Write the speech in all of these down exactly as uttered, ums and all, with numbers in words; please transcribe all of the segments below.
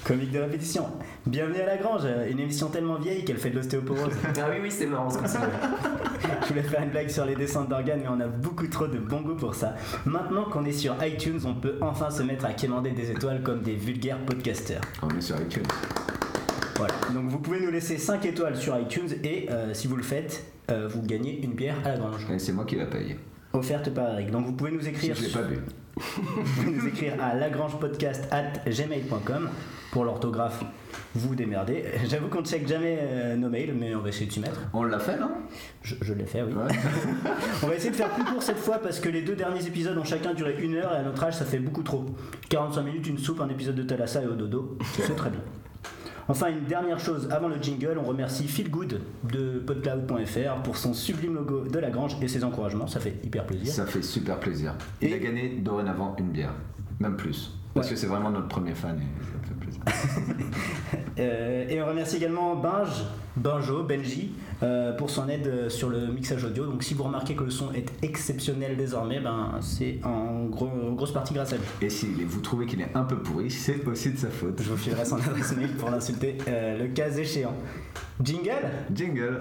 Comique de répétition. Bienvenue à La Grange, une émission tellement vieille qu'elle fait de l'ostéoporose. Ah oui, oui, c'est marrant ce concept. Je voulais faire une blague sur les descentes d'organes, mais on a beaucoup trop de bon goût pour ça. Maintenant qu'on est sur iTunes, on peut enfin se mettre à quémander des étoiles comme des vulgaires podcasteurs. On est sur iTunes. Voilà, donc vous pouvez nous laisser cinq étoiles sur iTunes et euh, si vous le faites, euh, vous gagnez une bière à La Grange. Et c'est moi qui la paye. Offerte par Eric. Donc vous pouvez nous écrire. Si je l'ai pas bu. Vous pouvez nous écrire à lagrangepodcast arobase gmail point com. Pour l'orthographe, vous vous démerdez. J'avoue qu'on ne check jamais euh, nos mails, mais on va essayer de s'y mettre. On l'a fait, non? Je, je l'ai fait, oui. Ouais. On va essayer de faire plus court cette fois parce que les deux derniers épisodes ont chacun duré une heure et à notre âge ça fait beaucoup trop. quarante-cinq minutes, une soupe, un épisode de Thalassa et au dodo, c'est très bien. Enfin, une dernière chose avant le jingle, on remercie Phil Good de podcloud point f r pour son sublime logo de La Grange et ses encouragements, ça fait hyper plaisir. Ça fait super plaisir. Il Et... a gagné dorénavant une bière, même plus. Parce ouais. que c'est vraiment notre premier fan et ça me fait plaisir. euh, et on remercie également Binge, Benjo, Benji, euh, pour son aide sur le mixage audio. Donc si vous remarquez que le son est exceptionnel désormais, ben, c'est en gros, grosse partie grâce à lui. Et si vous trouvez qu'il est un peu pourri, c'est aussi de sa faute. Je vous filerai son adresse mail pour l'insulter euh, le cas échéant. Jingle ? Jingle.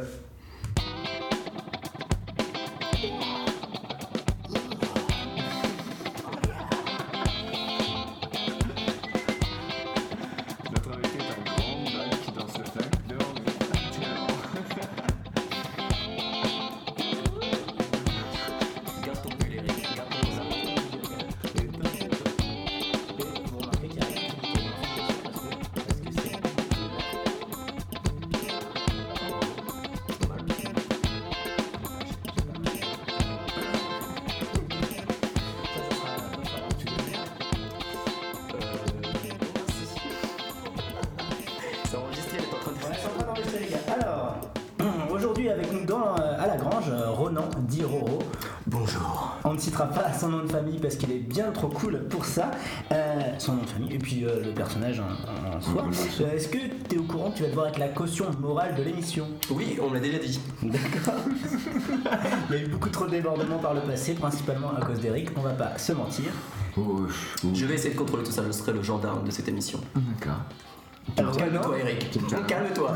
Dit Roro. Bonjour. On ne citera pas son nom de famille parce qu'il est bien trop cool pour ça. Euh, son nom de famille et puis euh, le personnage en, en soi. Euh, est-ce que tu es au courant que tu vas devoir être la caution morale de l'émission? Oui, on me l'a déjà dit. D'accord. Il y a eu beaucoup trop de débordements par le passé, principalement à cause d'Eric, on va pas se mentir. Oh, oh. Je vais essayer de contrôler tout ça, je serai le gendarme de cette émission. D'accord. Alors, calme-toi, Eric. Calme-toi.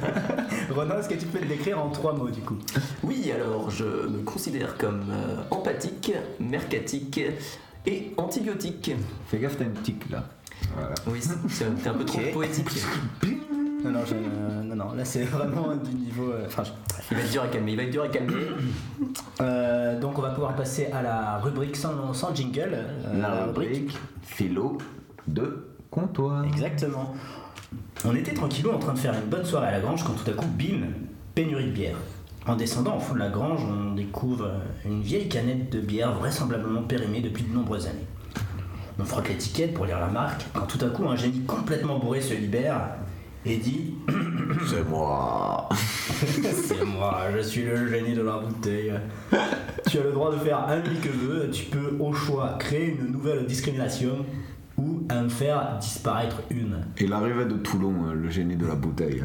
Ronan, est-ce que tu peux le décrire en trois mots du coup? Oui, alors je me considère comme euh, empathique, mercatique et antibiotique. Fais gaffe, t'as une tique là. Voilà. Oui, c'est un peu trop okay. poétique. Non, non, je, euh, non, non, là c'est vraiment du niveau. Enfin, euh, je... il va être dur à calmer. Il va être dur à calmer. Euh, donc on va pouvoir passer à la rubrique sans, sans jingle. Euh, la, la rubrique, rubrique philo de comptoir. Exactement. On était tranquillou en train de faire une bonne soirée à la Grange quand tout à coup, bim, pénurie de bière. En descendant au fond de la Grange, on découvre une vieille canette de bière vraisemblablement périmée depuis de nombreuses années. On frotte l'étiquette pour lire la marque, quand tout à coup un génie complètement bourré se libère et dit « C'est moi !» C'est moi, je suis le génie de la bouteille. Tu as le droit de faire un lit que veux, tu peux au choix créer une nouvelle discrimination ou en faire disparaître une. Il arrivait de Toulon, le génie de la bouteille.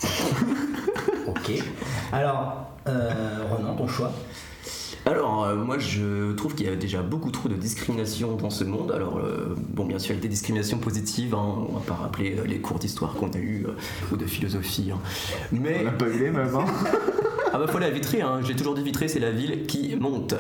Ok. Alors, euh, Ronan, ton choix? Alors, euh, moi je trouve qu'il y a déjà beaucoup trop de discrimination dans ce monde. Alors, euh, bon, bien sûr, il y a des discriminations positives, hein, on va pas rappeler euh, les cours d'histoire qu'on a eu euh, ou de philosophie. Hein. Mais... On n'a pas eu les mêmes, hein. Ah bah, faut la Vitré, hein. J'ai toujours dit Vitré, c'est la ville qui monte.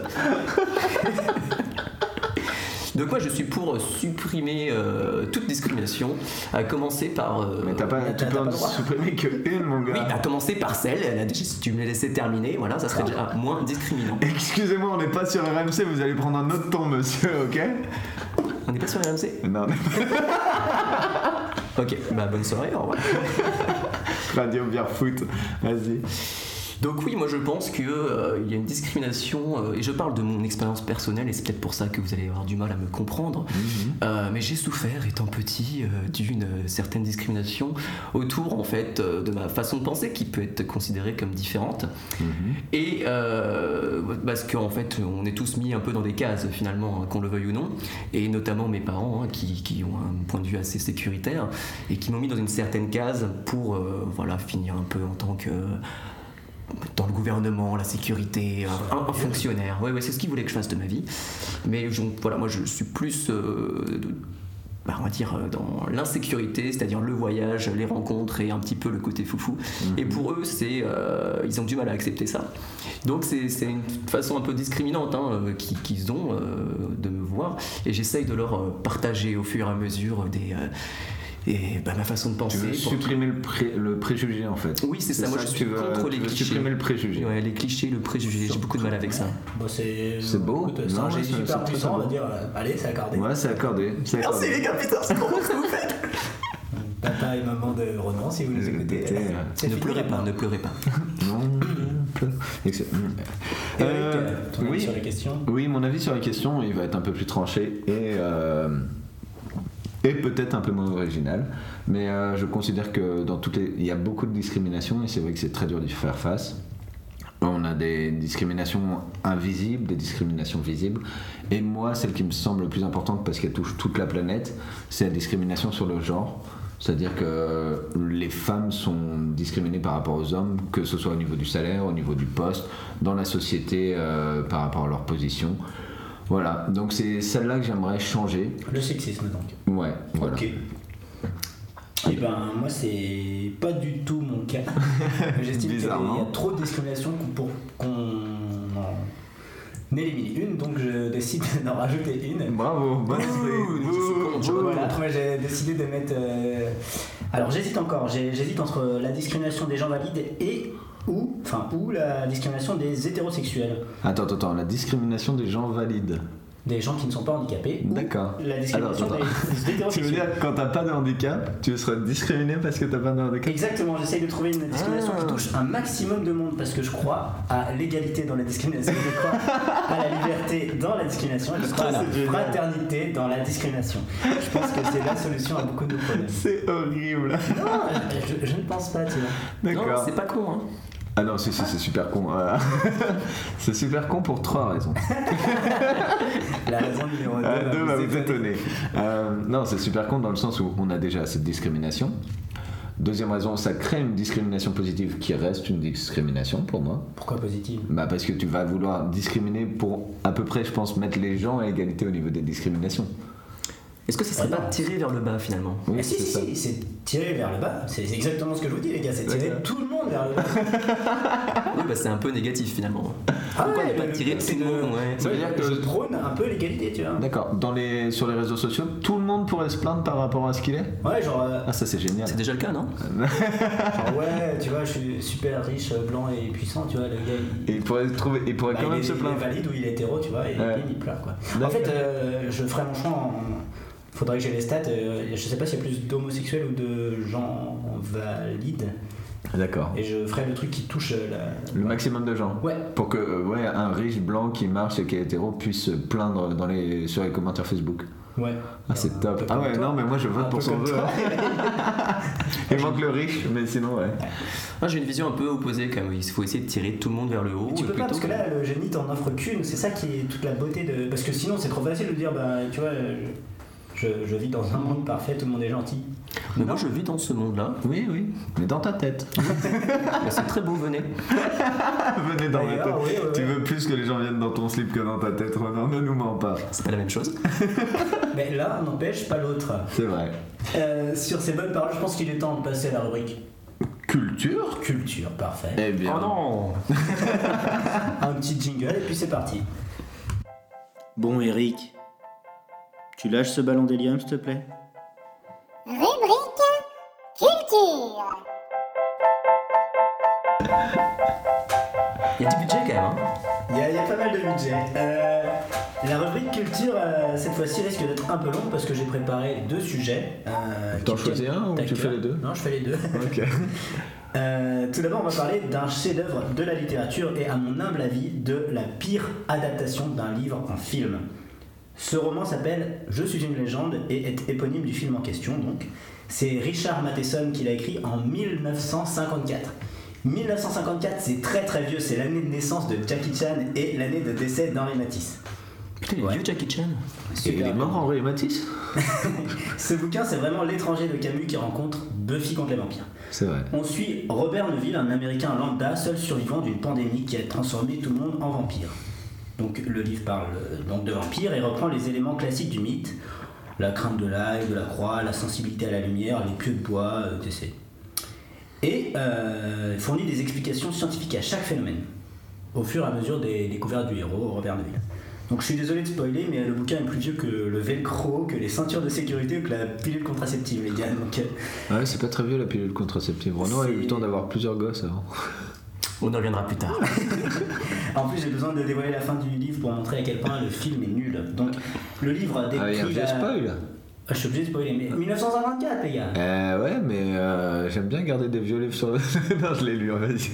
Donc moi je suis pour supprimer euh, toute discrimination, à commencer par... Euh, Mais t'as pas, tu peux en supprimer qu'une, mon gars. Oui, à commencer par celle, si tu me la laissais terminer, voilà, ça serait déjà moins discriminant. Excusez-moi, on n'est pas sur R M C, vous allez prendre un autre ton, monsieur, ok? On n'est pas sur R M C? Non, on n'est pas... Ok, bah bonne soirée, au revoir. Radio Bière Foot, vas-y. Donc oui, moi je pense qu'il euh, y a une discrimination, euh, et je parle de mon expérience personnelle, et c'est peut-être pour ça que vous allez avoir du mal à me comprendre, mm-hmm. euh, mais j'ai souffert, étant petit, euh, d'une euh, certaine discrimination autour, en fait, euh, de ma façon de penser, qui peut être considérée comme différente, mm-hmm. et euh, parce qu'en fait, on est tous mis un peu dans des cases, finalement, hein, qu'on le veuille ou non, et notamment mes parents, hein, qui, qui ont un point de vue assez sécuritaire, et qui m'ont mis dans une certaine case pour, euh, voilà, finir un peu en tant que... dans le gouvernement, la sécurité, un, un fonctionnaire. Ouais, ouais, c'est ce qu'ils voulaient que je fasse de ma vie. Mais je, voilà, moi je suis plus euh, bah, on va dire dans l'insécurité, c'est-à-dire le voyage, les rencontres et un petit peu le côté foufou. Mmh. Et pour eux, c'est, euh, ils ont du mal à accepter ça. Donc c'est, c'est une façon un peu discriminante hein, qu'ils, qu'ils ont euh, de me voir. Et j'essaye de leur partager au fur et à mesure des... Euh, et bah, ma façon de penser. Tu veux supprimer le, pré- le préjugé en fait. Oui, c'est, c'est ça. Moi, je suis veux, contre les clichés. Supprimer le préjugé. Ouais, les clichés, le préjugé. J'ai beaucoup de mal avec ça. Bon, c'est, c'est beau. Écoute, c'est un G super puissant, on va dire. Euh, allez, c'est accordé. Ouais, c'est accordé. C'est accordé. Merci les gars, putain, c'est trop que vous faites. Papa et maman de Ronan, si vous nous écoutez. Euh, ne pleurez pas, ne pleurez pas. Non. Eric, euh, ton avis oui. sur les questions ? Oui, mon avis sur les questions, il va être un peu plus tranché et. Euh, et peut-être un peu moins original, mais euh, je considère que dans toutes les, il y a beaucoup de discrimination et c'est vrai que c'est très dur d'y faire face. On a des discriminations invisibles, des discriminations visibles, et moi, celle qui me semble le plus importante parce qu'elle touche toute la planète, c'est la discrimination sur le genre. C'est-à-dire que les femmes sont discriminées par rapport aux hommes, que ce soit au niveau du salaire, au niveau du poste, dans la société, euh, par rapport à leur position. Voilà, donc c'est celle-là que j'aimerais changer. Le sexisme donc. Ouais, voilà. Ok. Et ben moi c'est pas du tout mon cas. J'estime qu'il y a trop de discrimination pour qu'on en élimine une, donc je décide d'en rajouter une. Bravo, bonne idée. Voilà, moi j'ai décidé de mettre. Euh... Alors j'hésite encore, j'hésite entre la discrimination des gens valides et ou, enfin, ou la discrimination des hétérosexuels. Attends, attends, attends, la discrimination des gens valides. Des gens qui ne sont pas handicapés. D'accord. La discrimination Alors, des, des hétérosexuels. Tu veux dire que quand t'as pas de handicap, tu seras discriminé parce que t'as pas de handicap ? Exactement, j'essaye de trouver une discrimination ah. qui touche un maximum de monde parce que je crois à l'égalité dans la discrimination, je crois à la liberté dans la discrimination, je crois à la fraternité dans la discrimination. Je pense que c'est la solution à beaucoup de nos problèmes. C'est horrible. Non, je, je ne pense pas, tu vois. D'accord. Non, c'est pas con, hein. Ah non, si, si, c'est super con. Euh, c'est super con pour trois raisons. La raison numéro deux, euh, deux va vous étonner. Euh, non, c'est super con dans le sens où on a déjà cette discrimination. Deuxième raison, ça crée une discrimination positive qui reste une discrimination pour moi. Pourquoi positive ? Bah parce que tu vas vouloir discriminer pour à peu près, je pense, mettre les gens à égalité au niveau des discriminations. Est-ce que ça serait ouais, pas tirer vers le bas finalement ? Oui, eh si, si, si, c'est tirer vers le bas. C'est exactement ce que je vous dis, les gars. C'est tirer tout le monde vers le bas. Oui, bah c'est un peu négatif finalement. Ah pourquoi ouais, ne pas tirer tout le monde ? Ouais. Ça veut dire que je prône un peu l'égalité, tu vois. D'accord. Dans les, sur les réseaux sociaux, tout le monde pourrait se plaindre par rapport à ce qu'il est ? Ouais, genre. Euh... Ah, ça c'est génial. C'est déjà le cas, non ? Genre, ouais, tu vois, je suis super riche, blanc et puissant, tu vois, le gars. Il, et il pourrait, trouver, il pourrait bah, quand il même est, se plaindre. Il est valide ou il est hétéro, tu vois, et ouais. il pleure, quoi. En fait, euh, je ferai mon choix en. Faudrait que j'ai les stats. Euh, je sais pas s'il y a plus d'homosexuels ou de gens valides. D'accord. Et je ferai le truc qui touche la... le maximum de gens. Ouais. Pour que euh, ouais, un riche blanc qui marche et qui est hétéro puisse se plaindre dans les, sur les commentaires Facebook. Ouais. Ah, c'est top. Ah ouais, toi. Non, mais moi je vote pour son vœu. Il manque le riche, mais sinon, ouais. Moi j'ai une vision un peu opposée quand même. Il faut essayer de tirer tout le monde vers le haut. Mais tu peux pas, parce que là, le génie t'en offre qu'une. C'est ça qui est toute la beauté de. Parce que sinon, c'est trop facile de dire, bah, tu vois. Je, je vis dans un monde parfait, tout le monde est gentil. Mais moi je vis dans ce monde-là. Oui, oui, mais dans ta tête. C'est très beau, venez. Venez dans ma tête. Oui, oui, tu oui. veux plus que les gens viennent dans ton slip que dans ta tête, Ronan, ne nous mens pas. C'est pas la même chose. Mais l'un n'empêche pas l'autre. C'est vrai. Euh, sur ces bonnes paroles, je pense qu'il est temps de passer à la rubrique. Culture ? Culture, parfait. Eh bien. Oh non. Un petit jingle et puis c'est parti. Bon, Eric. Tu lâches ce ballon d'hélium, s'il te plaît ? Rubrique culture. Il y a du budget quand même, hein ? Il y, a, il y a pas mal de budget. Euh, la rubrique culture, euh, cette fois-ci, risque d'être un peu longue parce que j'ai préparé deux sujets. Euh, T'en choisis un ou tu fais les deux ? Non, je fais les deux. Ok. Euh, tout d'abord, on va parler d'un chef-d'œuvre de la littérature et, à mon humble avis, de la pire adaptation d'un livre en film. Ce roman s'appelle « Je suis une légende » et est éponyme du film en question. Donc, c'est Richard Matheson qui l'a écrit en dix-neuf cent cinquante-quatre. dix-neuf cent cinquante-quatre, c'est très très vieux. C'est l'année de naissance de Jackie Chan et l'année de décès d'Henri Matisse. Putain, il est Ouais. vieux Jackie Chan. Et il est mort, Henri Matisse ? Ce bouquin, c'est vraiment l'étranger de Camus qui rencontre Buffy contre les vampires. C'est vrai. On suit Robert Neville, un américain lambda, seul survivant d'une pandémie qui a transformé tout le monde en vampire. Donc le livre parle euh, donc de vampires et reprend les éléments classiques du mythe. la crainte de l'ail, de la croix, la sensibilité à la lumière, les pieux de bois, euh, et cetera. Et euh, fournit des explications scientifiques à chaque phénomène, au fur et à mesure des découvertes du héros, Robert Neville. Donc je suis désolé de spoiler, mais le bouquin est plus vieux que le velcro, que les ceintures de sécurité ou que la pilule contraceptive, les gars. Donc, euh, Ouais, c'est pas très vieux la pilule contraceptive. Renaud a eu le temps d'avoir plusieurs gosses avant. On en reviendra plus tard. En plus, j'ai besoin de dévoiler la fin du livre pour montrer à quel point le film est nul. Donc, le livre décrit. Ah, il y a un vieux la... spoil. Ah, je suis obligé de spoiler, mais dix-neuf cent cinquante-quatre, les gars. Euh, ouais, mais euh, j'aime bien garder des vieux livres sur le. Non, je l'ai lu, vas-y.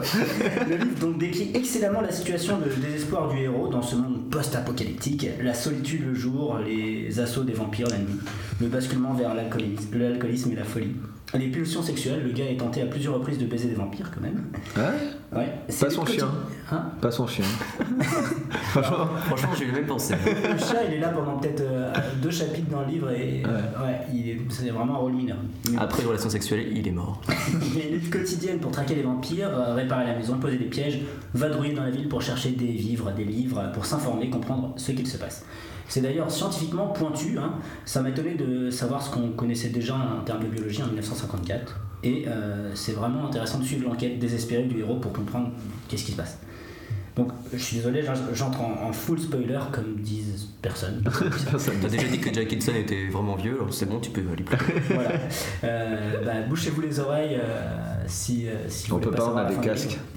Le livre donc décrit excellemment la situation de désespoir du héros dans ce monde post-apocalyptique, la solitude le jour, les assauts des vampires la nuit, le basculement vers l'alcoolisme, l'alcoolisme et la folie. Les pulsions sexuelles, le gars est tenté à plusieurs reprises de baiser des vampires quand même. Ouais. Ouais. Pas son chien. Hein Pas son chien. Franchement. Franchement, j'ai eu la même pensée. Le chat, il est là pendant peut-être euh, deux chapitres dans le livre et euh, ouais, il est, c'est vraiment un rôle mineur. Mais, Après une relation sexuelle, il est mort. mais lutte quotidienne pour traquer les vampires, euh, réparer la maison, poser des pièges, vadrouiller dans la ville pour chercher des vivres, des livres, pour s'informer, comprendre ce qu'il se passe. C'est d'ailleurs scientifiquement pointu, hein. Ça m'a étonné de savoir ce qu'on connaissait déjà en termes de biologie en dix-neuf cent cinquante-quatre. Et euh, c'est vraiment intéressant de suivre l'enquête désespérée du héros pour comprendre qu'est-ce qui se passe. Donc je suis désolé, j'entre en, en full spoiler comme disent personne. T'as déjà dit que Jack Nicholson était vraiment vieux, alors c'est bon, tu peux aller plus loin. Voilà. Euh, bah, bouchez-vous les oreilles euh, si, euh, si vous On voulez peut pas pas, on savoir a la des fin du casques. livre.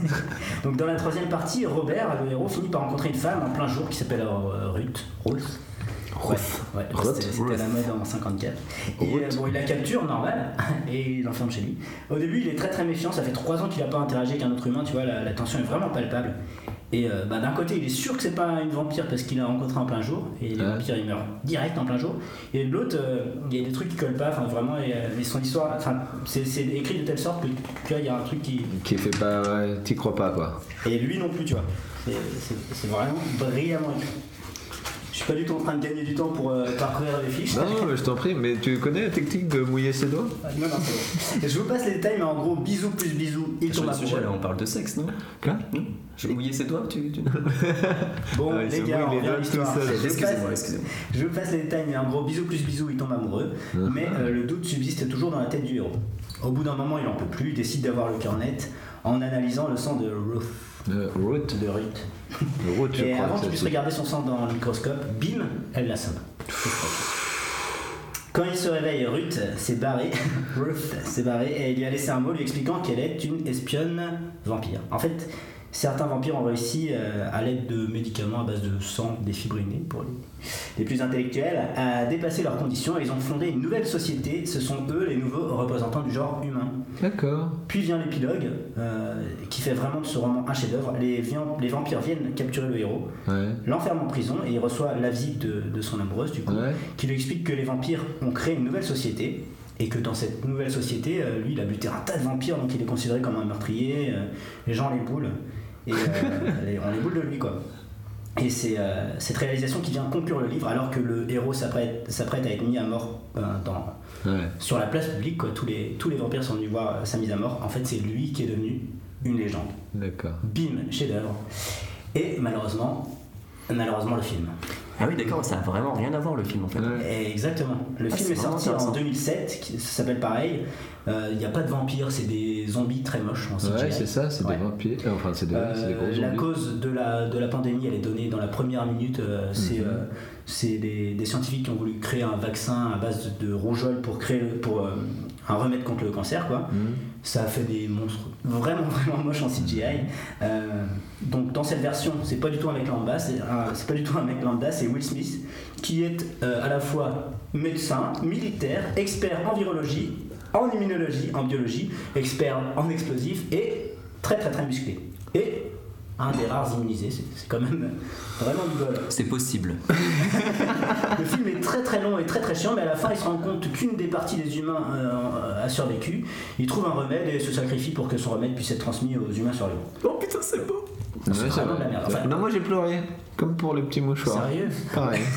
Donc dans la troisième partie, Robert, le héros, finit par rencontrer une femme en plein jour qui s'appelle euh, Ruth. Ruth. Ouais, ouais, Ruth. c'était, c'était à la mode en cinquante-quatre. Et Ruth. euh, bon, il la capture, normal, et il l'enferme chez lui. Au début, il est très très méfiant, ça fait trois ans qu'il n'a pas interagi avec un autre humain, tu vois, la, la tension est vraiment palpable. Et euh, bah, d'un côté, il est sûr que c'est pas une vampire parce qu'il l'a rencontré en plein jour, et les Ouais. vampires ils meurent direct en plein jour. Et de l'autre, euh, il y a des trucs qui collent pas, enfin vraiment, et, euh, et son histoire, enfin, c'est, c'est écrit de telle sorte que tu vois, il y a un truc qui. Qui fait pas. Ouais, t'y crois pas, quoi. Et lui non plus, tu vois. C'est, c'est, c'est vraiment brillamment écrit. Je suis pas du tout en train de gagner du temps pour euh, parcourir les fiches. Non, non, mais je t'en prie, mais tu connais la technique de mouiller ses doigts? Non, non, c'est bon. Je vous passe les détails, mais en gros, bisous plus bisous, il Sur tombe le sujet, amoureux. là, on parle de sexe, non? Quoi? Non. Je vais mouiller ses doigts, tu. tu... Bon, Ah, il les se gars, mouille on les revient à doigts l'histoire. tout seul. Je vous Excusez-moi, passe- excusez-moi. Je vous passe les détails, mais en gros, bisous plus bisous, il tombe amoureux. Mais euh, le doute subsiste toujours dans la tête du héros. Au bout d'un moment, il en peut plus, il décide d'avoir le cœur net en analysant le sang de Ruth. Euh, Ruth. De Ruth. Ruth, je Et crois. avant que qu'il puisse c'est- regarder son sang dans le microscope, bim, elle l'assomme. Quand il se réveille, Ruth s'est barrée. Ruth s'est barrée et il lui a laissé un mot lui expliquant qu'elle est une espionne vampire. En fait, certains vampires ont réussi, euh, à l'aide de médicaments à base de sang défibriné pour les, les plus intellectuels, à dépasser leurs conditions et ils ont fondé une nouvelle société. Ce sont eux les nouveaux représentants du genre humain. D'accord. Puis vient l'épilogue, euh, qui fait vraiment de ce roman un chef-d'œuvre. Les, vian- les vampires viennent capturer le héros, Ouais. l'enferme en prison et il reçoit la visite de, de son amoureuse, du coup, Ouais. qui lui explique que les vampires ont créé une nouvelle société et que dans cette nouvelle société, euh, lui, il a buté un tas de vampires, donc il est considéré comme un meurtrier. euh, les gens les boulent et euh, les- on les boule de lui, quoi. Et c'est euh, cette réalisation qui vient conclure le livre alors que le héros s'apprête, s'apprête à être mis à mort euh, dans, Ouais. sur la place publique, quoi. Tous les, tous les vampires sont venus voir euh, sa mise à mort. En fait, c'est lui qui est devenu une légende. D'accord. Bim, chef-d'œuvre. Et malheureusement, malheureusement le film. Ah oui, d'accord, ça a vraiment rien à voir le film en fait. Ouais. Et exactement. Le Ah, film c'est est sorti vraiment en intéressant. deux mille sept, qui- ça s'appelle pareil. Il n'y a pas de vampires, c'est des zombies très moches en C G I. Ouais, c'est ça, c'est Ouais. des vampires. Euh, Enfin, c'est des, Euh, c'est des gros la zombies. cause de la, de la pandémie, elle est donnée dans la première minute. euh, c'est Mhm. euh, c'est des, des scientifiques qui ont voulu créer un vaccin à base de, de rougeole pour créer le- pour, euh, un remède contre le cancer, quoi. Mhm. Ça a fait des monstres vraiment vraiment moches en C G I. Euh, donc dans cette version, c'est pas du tout un mec lambda, c'est un- c'est pas du tout un mec lambda, c'est Will Smith qui est euh, à la fois médecin, militaire, expert en virologie, en immunologie, en biologie, expert en explosifs et très très très musclé. Et un des rares immunisés, c'est c'est quand même vraiment du bol. C'est possible. Le film est très très long et très très chiant, mais à la fin il se rend compte qu'une des parties des humains euh, a survécu. Il trouve un remède et se sacrifie pour que son remède puisse être transmis aux humains survivants. Oh putain, c'est beau. Ouais, c'est c'est vraiment vrai. de la merde. Enfin, non, moi j'ai pleuré, comme pour le petit mouchoir. Sérieux? Pareil.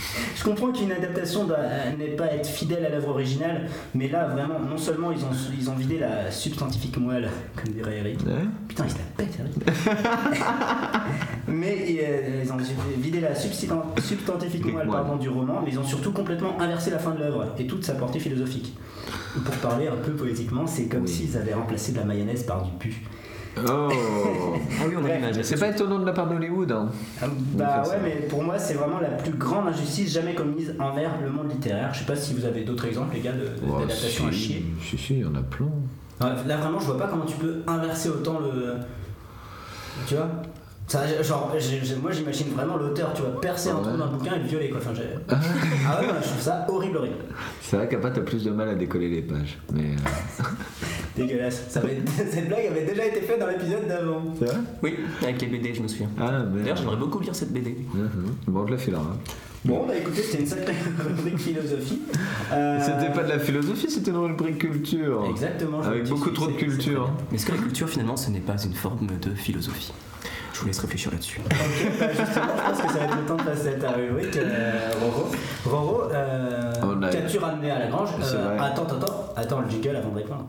Je comprends qu'une adaptation doit- n'est pas être fidèle à l'œuvre originale, mais là vraiment, non seulement ils ont, ils ont vidé la substantifique moelle, comme dirait Eric. Ouais. Putain, il se la pète, Eric. mais euh, ils ont vidé la substan- substantifique moelle Moelle. pardon, du roman, mais ils ont surtout complètement inversé la fin de l'œuvre et toute sa portée philosophique. Pour parler un peu poétiquement, c'est comme Oui. s'ils avaient remplacé de la mayonnaise par du pu. Oh. Ah oui, on a Ouais. l'image. C'est pas étonnant de la part d'Hollywood. Hein. Ah, De Bah faire ouais, ça. mais pour moi, c'est vraiment la plus grande injustice jamais commise envers le monde littéraire. Je sais pas si vous avez d'autres exemples, les gars, de, de- Oh, d'adaptation à si, chier. Si, si, il y en a plein. Ouais, là, vraiment, je vois pas comment tu peux inverser autant le. Tu vois ça, genre, j'ai- j'ai- moi j'imagine vraiment l'auteur, tu vois, percer un Ouais. trou dans le bouquin et le violer, quoi. Enfin, j'ai- ah ouais, ouais, je trouve ça horrible, horrible. C'est vrai qu'après, t'as plus de mal à décoller les pages. Mais. euh, Dégueulasse. Ça avait- Cette blague avait déjà été faite dans l'épisode d'avant. C'est vrai Oui, avec les B D, je me souviens. Ah, mais. D'ailleurs, j'aimerais beaucoup lire cette B D. Mhm. Bon, je la file là. hein. Bon, bah écoutez, c'était une sacrée rubrique philosophie. Euh, C'était pas de la philosophie, c'était une rubrique culture. Exactement. je Avec vous dis, beaucoup trop de c'est- c'est culture. très bien. Mais est-ce que la culture, finalement, ce n'est pas une forme de philosophie? Je vous laisse réfléchir là-dessus. Ok, bah justement, je pense que ça va être le temps de passer à ta rubrique, euh, Roro. Roro, euh, On a- qu'as-tu ramené à la grange? C'est Euh, vrai. Attends, attends, attends le jingle avant de répondre.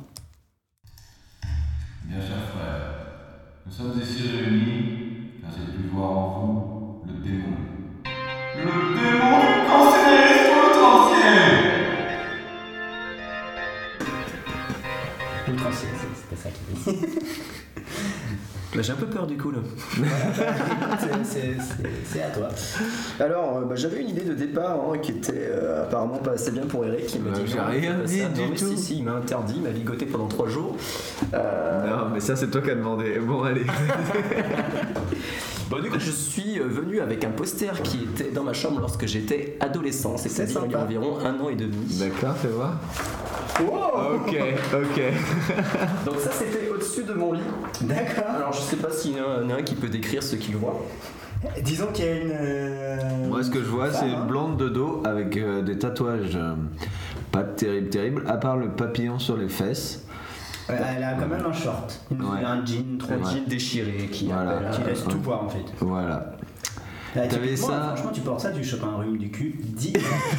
Bien chers frères, nous sommes ici réunis car j'ai pu voir en vous le démon. Le démon du cancérisme outrancier. Outrancier, c'est- c'était ça qu'il dit. Là, j'ai un peu peur du coup, là. C'est- c'est- c'est- C'est à toi. Alors, euh, bah, j'avais une idée de départ hein, qui était euh, apparemment pas assez bien pour Eric. Il m'a Bah, dit j'ai non, rien fais pas dit ça. du Non, mais tout. Si, si, il m'a interdit, il m'a ligoté pendant trois jours. Euh, Non, mais ça, c'est toi qui as demandé. Bon, allez. Bon, du coup, je suis euh, venu avec un poster qui était dans ma chambre lorsque j'étais adolescent, c'est-à-dire il y a sympa. environ un an et demi. D'accord, fais voir. Wow. Ok, ok. Donc ça, c'était au-dessus de mon lit. D'accord. Alors, je sais pas s'il y en a un- un qui peut décrire ce qu'il voit. Disons qu'il y a une. euh, Moi, ce que je vois, c'est femme, hein. une blonde de dos avec euh, des tatouages euh, pas terrible, terrible, à part le papillon sur les fesses. Ouais, Elle a quand même un short, une- Ouais. un jean, trop Un Ouais. jean déchiré qui Voilà. appelle à- qui laisse tout voir en fait. Voilà. Là, T'avais typiquement, ça- Franchement, tu portes ça, tu chopes un rhume du cul. Dis.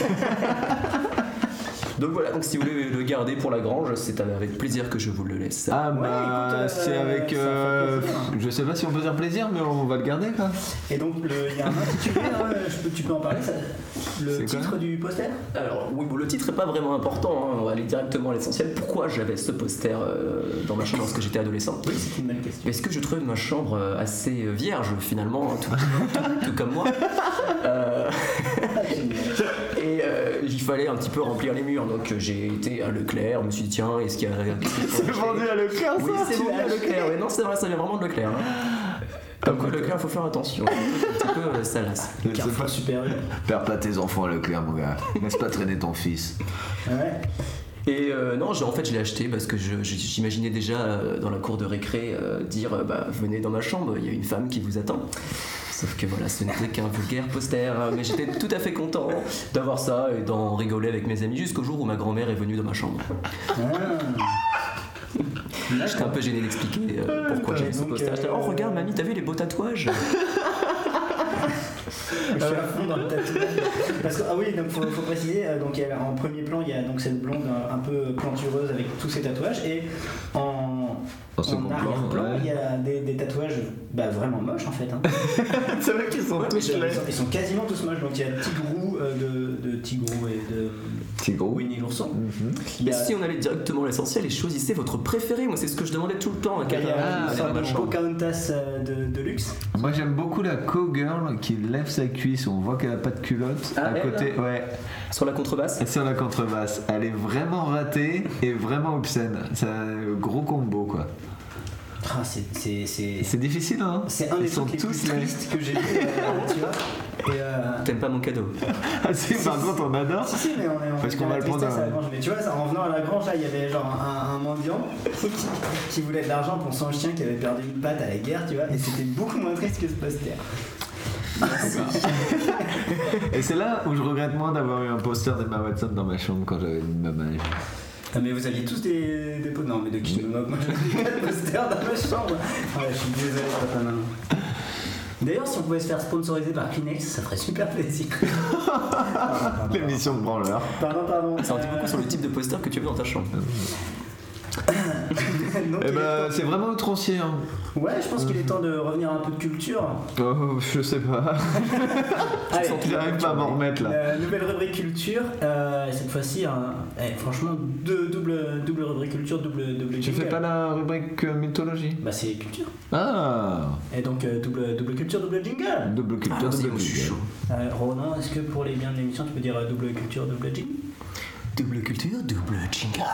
Donc voilà, donc si vous voulez le garder pour la grange, c'est avec plaisir que je vous le laisse. Ah, Ouais, bah, écoute, euh, c'est avec. ça fait euh, plaisir. je sais pas si on peut dire plaisir, mais on va le garder, quoi. Et donc, le- il y a un intitulé, hein, je peux- tu peux en parler, ça, le C'est quoi titre du poster? Alors oui, bon, le titre est pas vraiment important, hein, on va aller directement à l'essentiel. Pourquoi j'avais ce poster euh, dans ma chambre lorsque j'étais adolescent? Oui, c'est une bonne question. Est-ce que je trouvais ma chambre euh, assez euh, vierge finalement, tout, tout- tout comme moi Euh, Et euh, il fallait un petit peu remplir les murs, donc euh, j'ai été à Leclerc, je me suis dit tiens, est-ce qu'il y a... C'est vendu à Leclerc, Oui, ça. c'est vendu à Leclerc, ouais, non c'est vrai, ça vient vraiment de Leclerc. hein. Comme quoi Leclerc, faut faire attention, un petit peu euh, salace. C'est Carrefour pas- Super U. Perds pas tes enfants à Leclerc, mon gars. Laisse pas traîner ton fils. Ouais. Et euh, non, j'ai- en fait, je l'ai acheté parce que je- je- j'imaginais déjà euh, dans la cour de récré euh, dire euh, bah, venez dans ma chambre, il y a une femme qui vous attend. Sauf que voilà, ce n'était qu'un vulgaire poster. hein, Mais j'étais tout à fait content d'avoir ça et d'en rigoler avec mes amis jusqu'au jour où ma grand-mère est venue dans ma chambre. Ah. J'étais un peu gêné d'expliquer euh, pourquoi j'avais ce donc, poster. J'étais là, euh, oh regarde mamie, t'as vu les beaux tatouages? Je suis à fond dans le tatouage. Parce que, ah oui, donc faut, faut préciser, euh, donc il y a- en premier plan, il y a donc cette blonde un, un peu plantureuse avec tous ses tatouages, et en, En second plan, arrière-plan, ouais. il y a des, des tatouages bah, vraiment moches en fait. Hein. C'est vrai qu'ils sont Ouais, mais tous j'ai- Ils laids. sont, ils sont quasiment tous moches, donc il y a Tigrou euh, de, de Tigrou et de Tigrou. Winnie l'ourson. Mhm. Il y Mais a, si on allait directement à l'essentiel et choisissez votre préféré, moi c'est ce que je demandais tout le temps à il y quelqu'un a qui une allait sorte dans ma de chambre. Pocahontas euh, de, de luxe. Moi j'aime beaucoup la cowgirl qui lève sa cuisse, on voit qu'elle a pas de culotte Ah, à elle, côté, ouais, Sur la contrebasse. sur la contrebasse. Elle est vraiment ratée et vraiment obscène. C'est un gros combo quoi. Ah, c'est, c'est, c'est, C'est difficile hein. c'est un Ils des sont trucs les tous plus laids. tristes que j'ai vu, euh, tu vois. Et, euh, T'aimes pas mon cadeau? Ah si, par contre on adore. Si, si, mais on est on Parce est qu'on dans va la le prendre tristesse à- à la grange. Mais tu vois, ça, en venant à la grange, là, il y avait genre un, un mendiant qui, qui voulait de l'argent pour son chien qui avait perdu une patte à la guerre, tu vois, et c'était beaucoup moins triste que ce poster. Et c'est là où je regrette moins d'avoir eu un poster d'Emma Watson dans ma chambre quand j'avais une même âge. Ah, mais vous aviez tous des, des pots. Non, mais de qui je me moque? Moi, j'avais quatre posters dans ma chambre. Ouais, je suis désolé, papa, maman. D'ailleurs, si on pouvait se faire sponsoriser par Kleenex, ça ferait super plaisir. L'émission de branleur. Pardon, pardon. Ça en dit Euh, beaucoup sur le type de poster que tu veux dans ta chambre. donc, Eh il est ben, temps- c'est vraiment outrancier. Hein. Ouais, je pense qu'il est temps de revenir un peu de culture. Oh, je sais pas. Allez, J'arrive pas à m'en remettre là. Euh, nouvelle rubrique culture. Euh, cette fois-ci, un- eh, franchement, deux double, double rubrique culture, double, double Tu jingle. fais pas la rubrique euh, mythologie? Bah, c'est culture. Ah, Et donc, euh, double, double culture, double jingle. double culture, Ah, c'est double bon, je suis culture. chaud. Euh, Ronan, est-ce que pour les biens de l'émission, tu peux dire euh, double culture, double jingle? Double culture, double jingle.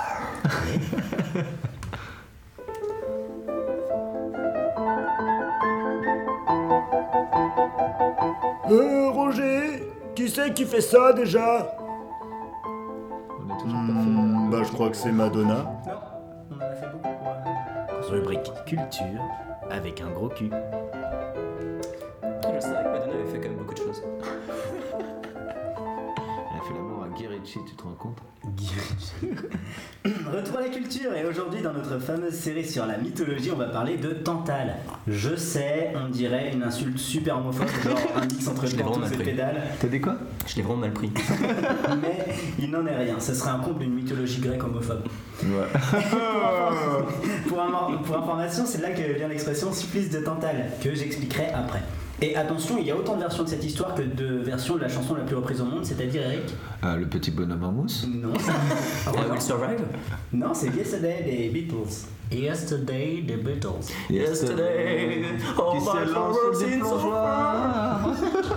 Euh, Roger, qui c'est qui fait ça déjà? On est toujours Hmm, Bah, je crois que c'est Madonna. Non, on en a fait beaucoup pour. euh, Rubrique culture avec un gros cul. Je savais que Madonna avait fait quand même beaucoup de choses. Elle a fait l'amour à Guy Ritchie, tu te rends compte? Retour à la culture, et aujourd'hui dans notre fameuse série sur la mythologie, on va parler de Tantale. Je sais, on dirait une insulte super homophobe, genre un mix entre Je l'ai vraiment pantoufles et mal pris. pédales, T'as dit quoi? Je l'ai vraiment mal pris. mais il n'en est rien. Ce serait un conte d'une mythologie grecque homophobe. Ouais. Pour, un- pour information, c'est là que vient l'expression supplice de Tantale, que j'expliquerai après. Et attention, il y a autant de versions de cette histoire que de versions de la chanson la plus reprise au monde, c'est-à-dire Eric? Ah, le petit bonhomme en mousse? Non. I Will Survive. Non, c'est Yesterday des Beatles. Yesterday des Beatles. Yesterday, all Qui my se lance flowers des in so plongeoires.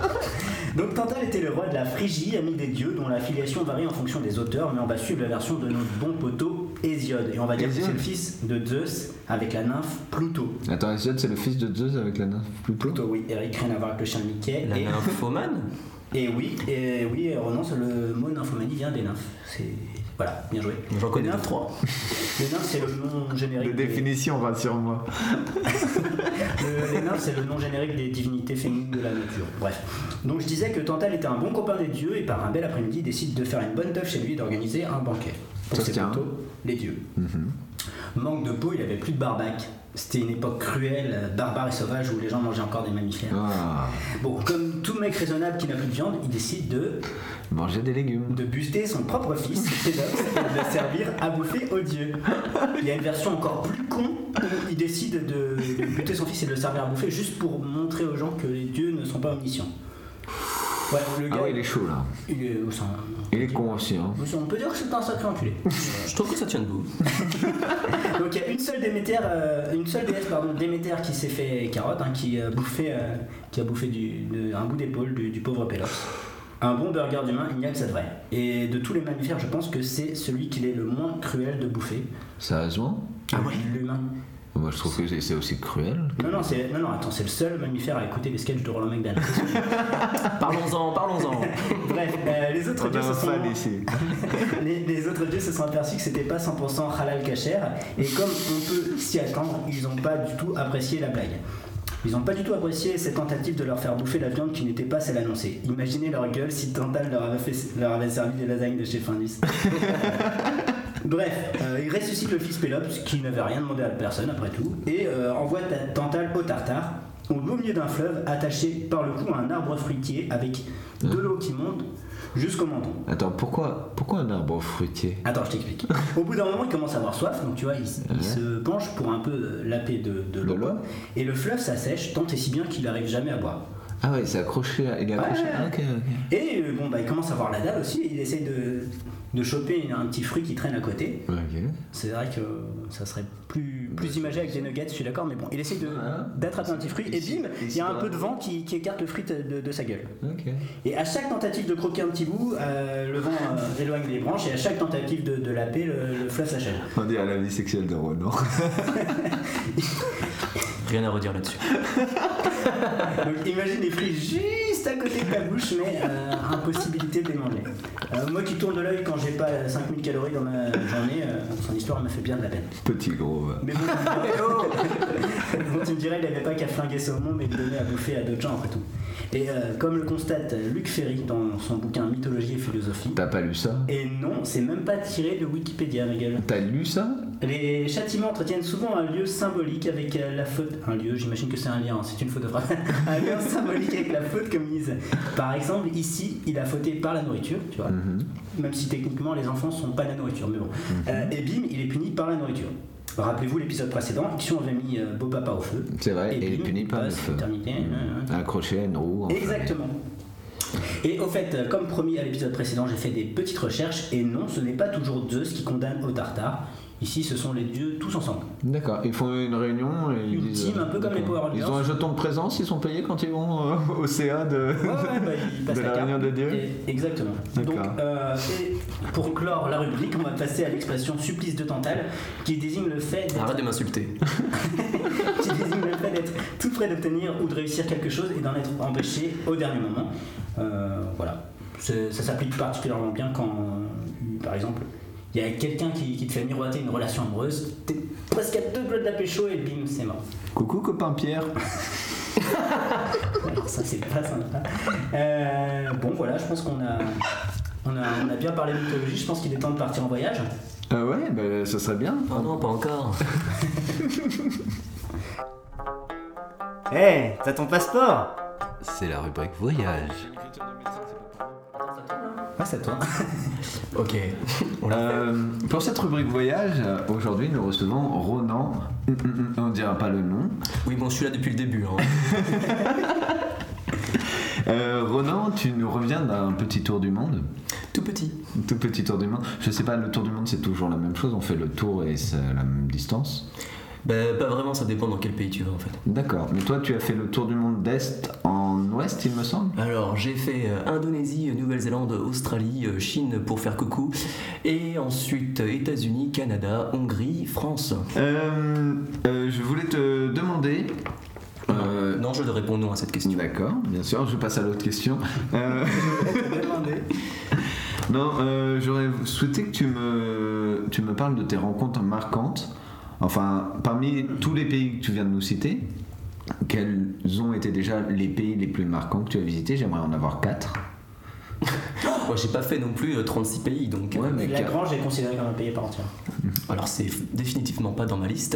Donc Tantale était le roi de la Phrygie, ami des dieux, dont la filiation varie en fonction des auteurs, mais on va suivre la version de notre bon poteau Hésiode. Et on va dire que Hésiode. c'est le fils de Zeus avec la nymphe Pluto. Attends, Hésiode, c'est le fils de Zeus avec la nymphe Pluto? Pluto, oui, Eric, rien à voir avec le chien de Mickey. La et, nymphomane. et oui, et oui, Ronan, c'est le mot nymphomanie vient des nymphes. C'est... Voilà, bien joué. J'en connais Les deux, nymphes, trois. Les nymphes, c'est le nom générique. De des- définition, rassure-moi. Le- les nymphes, c'est le nom générique des divinités féminines de la nature. Bref. Donc je disais que Tantale était un bon copain des dieux et par un bel après-midi, il décide de faire une bonne teuf chez lui et d'organiser un banquet. Pour Ça se ses tient. poteaux, les dieux. Mhm. Manque de peau, il avait plus de barbac. C'était une époque cruelle, barbare et sauvage où les gens mangeaient encore des mammifères. Ah, Bon, comme tout mec raisonnable qui n'a plus de viande, il décide de, manger des légumes. de buster son propre fils, Pédox, et de le servir à bouffer aux dieux. Il y a une version encore plus con où il décide de, de buter son fils et de le servir à bouffer juste pour montrer aux gens que les dieux ne sont pas omniscients. Ouais, le gars, Ah ouais, il est chaud là. il est, c'est un- Il est con aussi, hein. on peut dire que c'est un sacré enculé. Je trouve que ça tient debout. Donc il y a une seule Déméter, euh, une seule déesse pardon, Déméter qui s'est fait carotte, hein, qui, a bouffé, euh, qui a bouffé du, de- un bout d'épaule du, du pauvre Pélos. Un bon burger d'humain, il n'y a que ça de vrai. Et de tous les mammifères, je pense que c'est celui qu'il est le moins cruel de bouffer. Sérieusement? Ah ouais, l'humain. Moi je trouve que c'est- c'est aussi cruel. Non, non, c'est, non, non, attends, c'est le seul mammifère à écouter les sketchs de Roland McDan. Parlons-en, parlons-en. Bref, euh, les autres On dieux a se un sont... fan ici. Les, les autres dieux se sont aperçus que c'était pas cent pour cent halal kasher, et comme on peut s'y attendre, ils n'ont pas du tout apprécié la blague. Ils n'ont pas du tout apprécié cette tentative de leur faire bouffer la viande qui n'était pas celle annoncée. Imaginez leur gueule si Tantale leur avait, fait, leur avait servi des lasagnes de chez Findus. Bref, euh, il ressuscite le fils Pélops, qui n'avait rien demandé à personne après tout, et euh, envoie ta- Tantale au Tartare, au beau milieu d'un fleuve, attaché par le cou à un arbre fruitier avec de l'eau qui monte jusqu'au menton. Attends, pourquoi, pourquoi un arbre fruitier? Attends, je t'explique. Au bout d'un moment, il commence à avoir soif, donc tu vois, il, s- il se penche pour un peu euh, laper de, de l'eau. De l'eau. Et le fleuve s'assèche, tant et si bien qu'il n'arrive jamais à boire. Ah ouais, c'est accroché, à- il est accroché. Ouais. Ah, ok, ok. Et euh, bon, bah, il commence à avoir la dalle aussi, et il essaye de, de choper un petit fruit qui traîne à côté. Ok. C'est vrai que ça serait plus, plus imagé avec des nuggets, je suis d'accord, mais bon, il essaye de, d'attraper un petit fruit, et bim, il y a un peu de vent qui, qui écarte le fruit de, de sa gueule. Ok. Et à chaque tentative de croquer un petit bout, euh, le vent euh, éloigne les branches, et à chaque tentative de, de laper, le, le fleuve s'achève. On dit à la vie sexuelle de Ronan. Rien à redire là-dessus. Donc imagine les fruits juste à côté de ta bouche, mais euh, impossibilité de les manger. Euh, moi qui tourne de l'œil quand j'ai pas cinq mille calories dans ma journée, euh, son histoire elle m'a fait bien de la peine. Petit gros. va. Mais bon, tu me dirais, oh Bon, tu me dirais, il avait pas qu'à flinguer Saumon, mais le donner à bouffer à d'autres gens après tout. Et euh, comme le constate Luc Ferry dans son bouquin Mythologie et philosophie. T'as pas lu ça? Et non, c'est même pas tiré de Wikipédia, ma gueule. T'as lu ça? Les châtiments entretiennent souvent un lieu symbolique avec euh, la faute. Un lieu, j'imagine que c'est un lien, c'est une faute de phrase. Un lien symbolique avec la faute commise. Par exemple, ici, il a fauté par la nourriture, tu vois. Mm-hmm. Même si techniquement les enfants sont pas la nourriture, mais bon. Mm-hmm. Euh, et bim, il est puni par la nourriture. Rappelez-vous l'épisode précédent, Ixion avait mis euh, Beau Papa au feu. C'est vrai, et, et il est puni par le feu. Mmh. Accroché à une roue. Enfin. Exactement. Et au fait, comme promis à l'épisode précédent, j'ai fait des petites recherches, et non, ce n'est pas toujours Zeus qui condamne au tartare. Ici, ce sont les dieux tous ensemble. D'accord, ils font une réunion et ils une disent, team, un peu comme les Power Rangers. Ils ont un jeton de présence, ils sont payés quand ils vont euh, au C A de, ouais, ouais, bah, ils passent de la, la réunion des dieux. Et, exactement. Donc, euh, et pour clore la rubrique, on va passer à l'expression supplice de Tantale, qui désigne le fait d'être... Arrête de m'insulter. qui désigne le fait d'être tout près d'obtenir ou de réussir quelque chose et d'en être empêché au dernier moment. Euh, voilà. C'est, ça s'applique particulièrement bien quand, euh, par exemple, il y a quelqu'un qui, qui te fait miroiter une relation amoureuse, t'es presque à deux doigts de la pécho et bim, c'est mort. Coucou copain Pierre. Alors ça c'est pas sympa. Euh, bon voilà, je pense qu'on a, on a, on a bien parlé de mythologie, je pense qu'il est temps de partir en voyage. Euh, ouais, bah, ça serait bien. Oh non, pas encore. Hé, hey, t'as ton passeport? C'est la rubrique voyage. Ouais, c'est toi. Ok. Euh, pour cette rubrique voyage, aujourd'hui nous recevons Ronan. On ne dira pas le nom. Oui, bon, je suis là depuis le début. Hein. euh, Ronan, tu nous reviens d'un petit tour du monde. Tout petit. Tout petit tour du monde. Je sais pas, le tour du monde c'est toujours la même chose. On fait le tour et c'est la même distance. Bah, pas vraiment, ça dépend dans quel pays tu vas en fait. D'accord, mais toi tu as fait le tour du monde d'est en ouest, il me semble. Alors j'ai fait euh, Indonésie, Nouvelle-Zélande, Australie, euh, Chine pour faire coucou, et ensuite euh, États-Unis, Canada, Hongrie, France. Euh, euh, je voulais te demander. Euh, non, je te réponds non à cette question. D'accord, bien sûr, je passe à l'autre question. Euh... non, euh, j'aurais souhaité que tu me, tu me parles de tes rencontres marquantes. Enfin, parmi tous les pays que tu viens de nous citer, quels ont été déjà les pays les plus marquants que tu as visités? J'aimerais en avoir quatre. Moi, j'ai pas fait non plus euh, trente-six pays, donc... Ouais, mais la Grange est considérée comme un pays à part entière. Alors, c'est définitivement pas dans ma liste.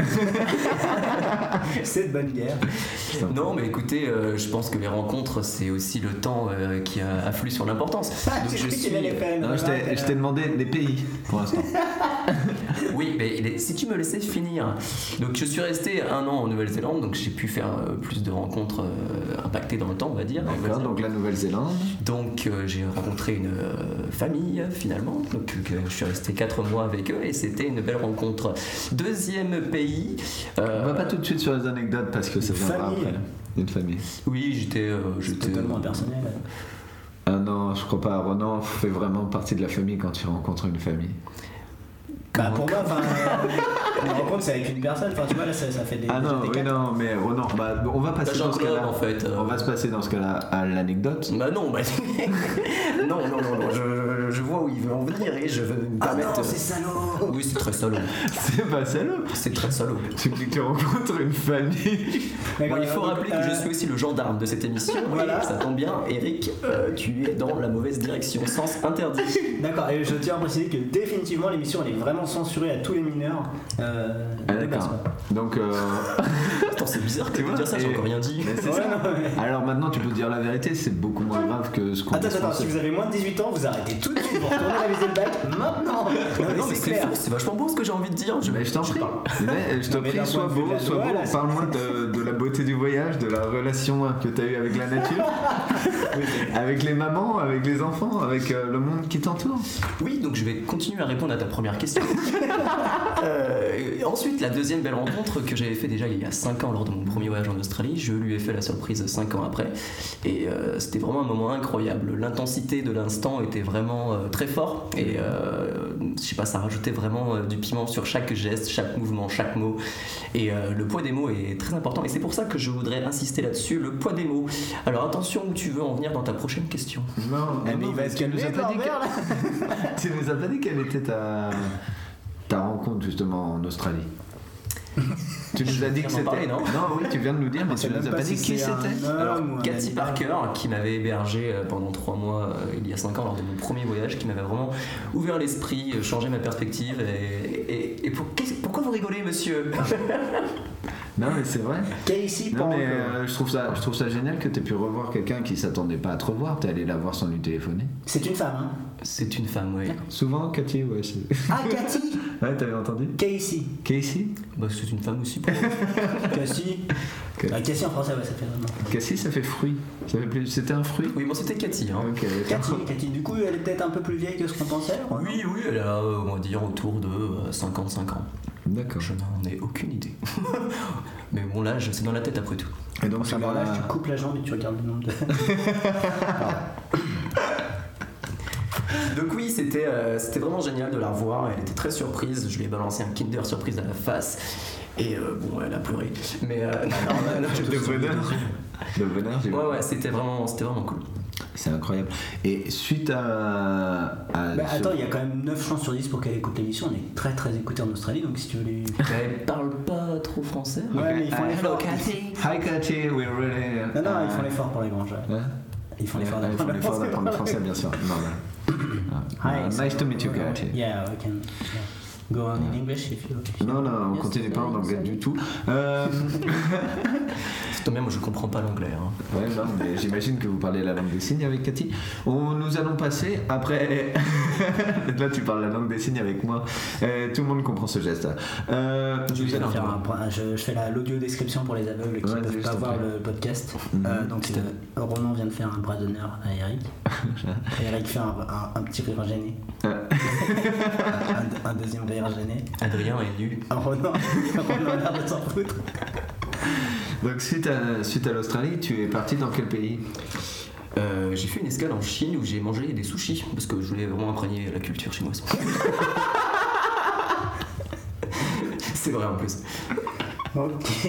C'est de bonne guerre. Non, mais écoutez, euh, je pense que les rencontres, c'est aussi le temps euh, qui a afflue sur l'importance. Ah, donc, je suis... Non, je t'ai, je t'ai demandé les pays, pour l'instant. Oui, mais les, si tu me laissais finir. Donc, je suis resté un an en Nouvelle-Zélande, donc j'ai pu faire euh, plus de rencontres euh, impactées dans le temps, on va dire. D'accord, donc la Nouvelle-Zélande. Donc, euh, j'ai rencontré une euh, famille finalement, donc euh, je suis resté quatre mois avec eux et c'était une belle rencontre. Deuxième pays. Euh, On va pas tout de suite sur les anecdotes parce que ça viendra après. Une famille. Oui, j'étais. Euh, j'étais totalement impersonnel. Ah non, je crois pas. Ronan fait vraiment partie de la famille quand tu rencontres une famille. Bah pour moi, enfin, une rencontre c'est avec une personne. Enfin, tu vois là, ça, ça fait des. Ah non, oui, non, mais Ronan, bah, on va passer dans ce cas-là. En fait, euh... On va se passer dans ce cas-là à l'anecdote. Bah non, bah non, non, non, non. Je, je vois où il veut en venir et je veux me permettre. Ah non, c'est salaud. Oui, c'est très salaud. C'est pas salaud. C'est très salaud. Tu dis que tu rencontres une famille. Bon, il faut rappeler que je suis aussi le gendarme de cette émission. Voilà. Ça tombe bien, Eric, euh, tu es dans la mauvaise direction, sens interdit. D'accord, et je tiens à préciser que définitivement l'émission elle est vraiment censurée à tous les mineurs. Euh, ah, d'accord. Donc. Euh... Attends, c'est bizarre que tu veux dire ça, j'ai encore rien dit. C'est ouais, ça. Non, mais... Alors maintenant, tu peux dire la vérité, c'est beaucoup moins grave que ce qu'on. Attends, attends, si vous avez moins de dix-huit ans, vous arrêtez tout de suite, vous retournez réviser le bac maintenant. Non, mais, non, mais c'est, c'est, c'est vachement beau ce que j'ai envie de dire. Je, mais je t'en prie. Mais je t'en prie, sois beau, sois beau. Parle-moi de, de la beauté du voyage, de la relation que tu as eue avec la nature, avec les mamans, avec les enfants, avec euh, le monde qui t'entoure. Oui, donc je vais continuer à répondre à ta première question. euh, ensuite, la deuxième belle rencontre que j'avais fait déjà il y a cinq ans lors de mon premier voyage en Australie, je lui ai fait la surprise cinq ans après. Et euh, c'était vraiment un moment incroyable. L'intensité de l'instant était vraiment euh, très fort. Et euh, je sais pas, ça rajoutait vraiment euh, du piment sur chaque geste, chaque mouvement, chaque mot. Et euh, le poids des mots est très important. Et c'est pour ça que je voudrais insister là-dessus, le poids des mots. Alors attention où tu veux en venir dans ta prochaine question. Non, mais il va se calmer. Tu nous as pas dit quelle était ta, ta rencontre justement en Australie? Tu nous as dit que viens d'en c'était. parler, non Non, oui, tu viens de nous dire, mais tu sais nous as même pas pas dit si qui c'est un c'était. homme Alors, ou un Cathy animal. Parker, qui m'avait hébergé euh, pendant trois mois euh, il y a cinq ans lors de mon premier voyage, qui m'avait vraiment ouvert l'esprit, euh, changé ma perspective. Et, et, et pour- qu'est-ce- pourquoi vous rigolez, monsieur? Non, mais c'est vrai. Casey Non, mais Parker. euh, je, trouve ça, je trouve ça génial que tu aies pu revoir quelqu'un qui s'attendait pas à te revoir. T'es allé la voir sans lui téléphoner. C'est une femme, hein. C'est une femme, oui. Souvent, Cathy, ouais. c'est- Ah, Cathy. Ouais, t'avais entendu Casey. Casey Bah, c'est une femme aussi. Pour Cassie. Ah, Cassie en français, ouais, ça fait vraiment. Cassie, ça fait fruit. Ça fait plus... C'était un fruit Oui, bon, c'était Cathy. Hein. Ok, d'accord. Cathy, Cathy, du coup, elle est peut-être un peu plus vieille que ce qu'on pensait. Ouais. Oui, oui, elle a, euh, on va dire, autour de euh, cinquante-cinq ans. D'accord. Je n'en ai aucune idée. Mais bon, l'âge, c'est dans la tête après tout. Et donc, Pour tu savoir l'as- l'âge, tu coupes la jambe et tu regardes le nombre de. Donc oui, c'était euh, c'était vraiment génial de la revoir. Elle était très surprise. Je lui ai balancé un Kinder surprise à la face. Et euh, bon, elle a pleuré. Mais euh, non, non, Le bonheur. Le bonheur, j'ai ouais, ouais, c'était vraiment, c'était vraiment cool. C'est incroyable. Et suite à. à Bah, ce- attends, il y a quand même neuf chances sur dix pour qu'elle écoute l'émission. On est très très écouté en Australie, donc si tu veux les. Elle parle pas trop français. Ouais, mais ils font Uh, l'effort. Hi Cathy, we really. Non, non, uh, ils font l'effort pour les granges. ouais. hein Ils font Ouais, l'effort ouais, ils font d'apprendre le l'effort d'apprendre le français. français, bien sûr. Normal. Ah, Hi, nice so- to meet you, uh, Cathy. Yeah, we can yeah. go on in English if you. if you- Non, non, on Yes, continue pas en sorry, anglais sorry. du tout. Euh... Tant bien, moi je comprends pas l'anglais. Hein. Ouais, non, mais j'imagine que vous parlez la langue des signes avec Cathy. On, nous allons passer après. Là, tu parles la langue des signes avec moi. Euh, tout le monde comprend ce geste. Euh, Je, nous vais allons faire un- je, je fais la- l'audio description pour les aveugles qui Ouais, ne peuvent juste pas voir après. le podcast. Mhm. Euh, donc, euh, Ronan vient de faire un bras d'honneur à Eric. Et Eric fait un, un- un petit rire gêné. Ah. un, un deuxième rire gêné. Adrien est nu. Ah, Ronan, Ronan a l'air de s'en foutre. Donc, suite à, suite à l'Australie, tu es parti dans quel pays? Euh, j'ai fait une escale en Chine où j'ai mangé des sushis parce que je voulais vraiment imprégner la culture chinoise. C'est vrai en plus. Ok.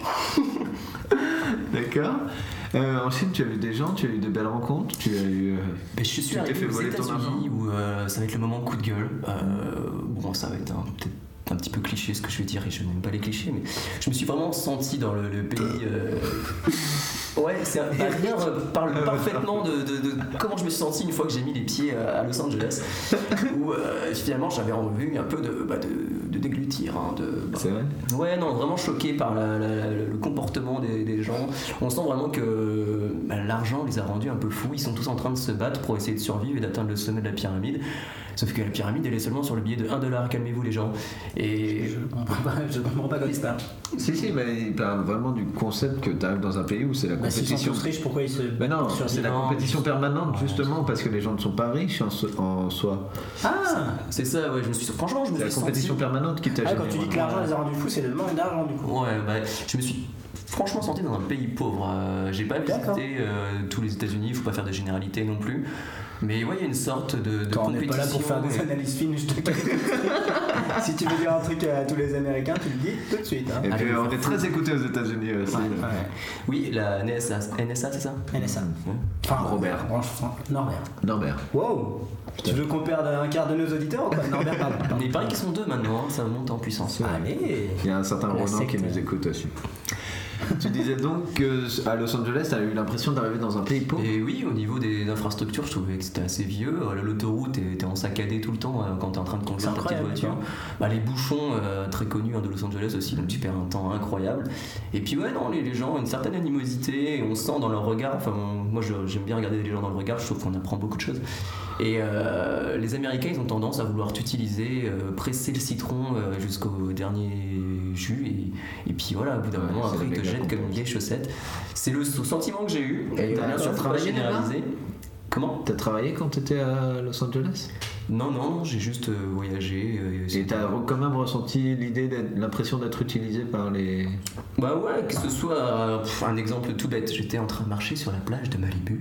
D'accord. Euh, en Chine, tu as vu des gens, tu as eu de belles rencontres, tu as eu. euh, Mais je suis Tu t'es arrivé fait aux voler ton argent États-Unis où euh, ça va être le moment coup de gueule. Euh, bon, ça va être un, peut-être un petit peu cliché ce que je vais dire et je n'aime pas les clichés, mais je me suis vraiment senti dans le, le pays. euh, Ouais, c'est un, Adrien euh, parle parfaitement de, de- de comment je me suis senti une fois que j'ai mis les pieds euh, à Los Angeles, où euh, finalement j'avais envie un peu de, bah, de, de déglutir. hein, de, bah, C'est vrai? Ouais, non, vraiment choqué par la- la- la- le comportement des, des gens. On sent vraiment que bah, l'argent les a rendus un peu fous. Ils sont tous en train de se battre pour essayer de survivre et d'atteindre le sommet de la pyramide. Sauf que la pyramide, elle est seulement sur le billet de un dollar. Calmez-vous, les gens. Et Je comprends pas, je comprends pas comme ça. Si, si, mais il parle vraiment du concept que tu arrives dans un pays où c'est la Bah, s'ils sont compétition. tous riches, pourquoi ils se. Ben non, sur- c'est la non, compétition permanente justement parce que les gens ne sont pas riches en, so- en soi. Ah, c'est ça, ouais, je me suis. Franchement, je me C'est la suis compétition senti. permanente qui t'a ah, quand généré. tu dis que l'argent les a rendus fous, c'est le manque d'argent du coup. Ouais, bah, je me suis franchement senti dans un pays pauvre. Euh, j'ai pas D'accord. visité euh, tous les États-Unis, il faut pas faire de généralité non plus. Mais ouais, il y a une sorte de, de Quand on n'est compétition. pas là pour faire des et- analyses fines, je te Si tu veux dire un truc à tous les Américains, tu le dis tout de suite. Hein. Et puis Allez, on on est va très écoutés aux États-Unis aussi. Ouais, là. ouais. Oui, la N S A, N S A c'est ça N S A. Ouais. Enfin, Robert. Franchement, Norbert. Norbert. Wow. Tu veux qu'on perde un quart de nos auditeurs ou quoi? Norbert, pardon. pardon. Mais il paraît qu'ils sont deux maintenant, hein, ça monte en puissance. Allez. Il y a un certain La Ronan qui secte. nous écoute aussi. Tu disais donc qu'à Los Angeles, tu as eu l'impression d'arriver dans un pays pauvre. Et oui, au niveau des infrastructures, je trouvais que c'était assez vieux. Euh, L'autoroute était en saccadé tout le temps euh, quand tu es en train de conduire C'est ta petite incroyable, voiture. Bah, les bouchons euh, très connus hein, de Los Angeles aussi, donc tu perds un temps incroyable. Et puis ouais, non, les, les gens ont une certaine animosité, et on sent dans leur regard, enfin bon, moi je- j'aime bien regarder les gens dans le regard, je trouve qu'on apprend beaucoup de choses. Et euh, les Américains, ils ont tendance à vouloir t'utiliser, euh, presser le citron euh, jusqu'au dernier jus, et, et puis voilà, au bout d'un Ouais, moment, c'est après, la ils te méga jettent comme une compétition. vieille chaussette. C'est le sentiment que j'ai eu. Et Et t'as- bien sûr, t'as faut pas travaillé là-bas généraliser. Comment? T'as travaillé quand t'étais à Los Angeles? Non, non, j'ai juste euh, voyagé. euh, Et t'as re- quand même ressenti l'idée, d'être- l'impression d'être utilisé par les. Bah ouais, que ce soit euh, pff, un exemple tout bête. J'étais en train de marcher sur la plage de Malibu.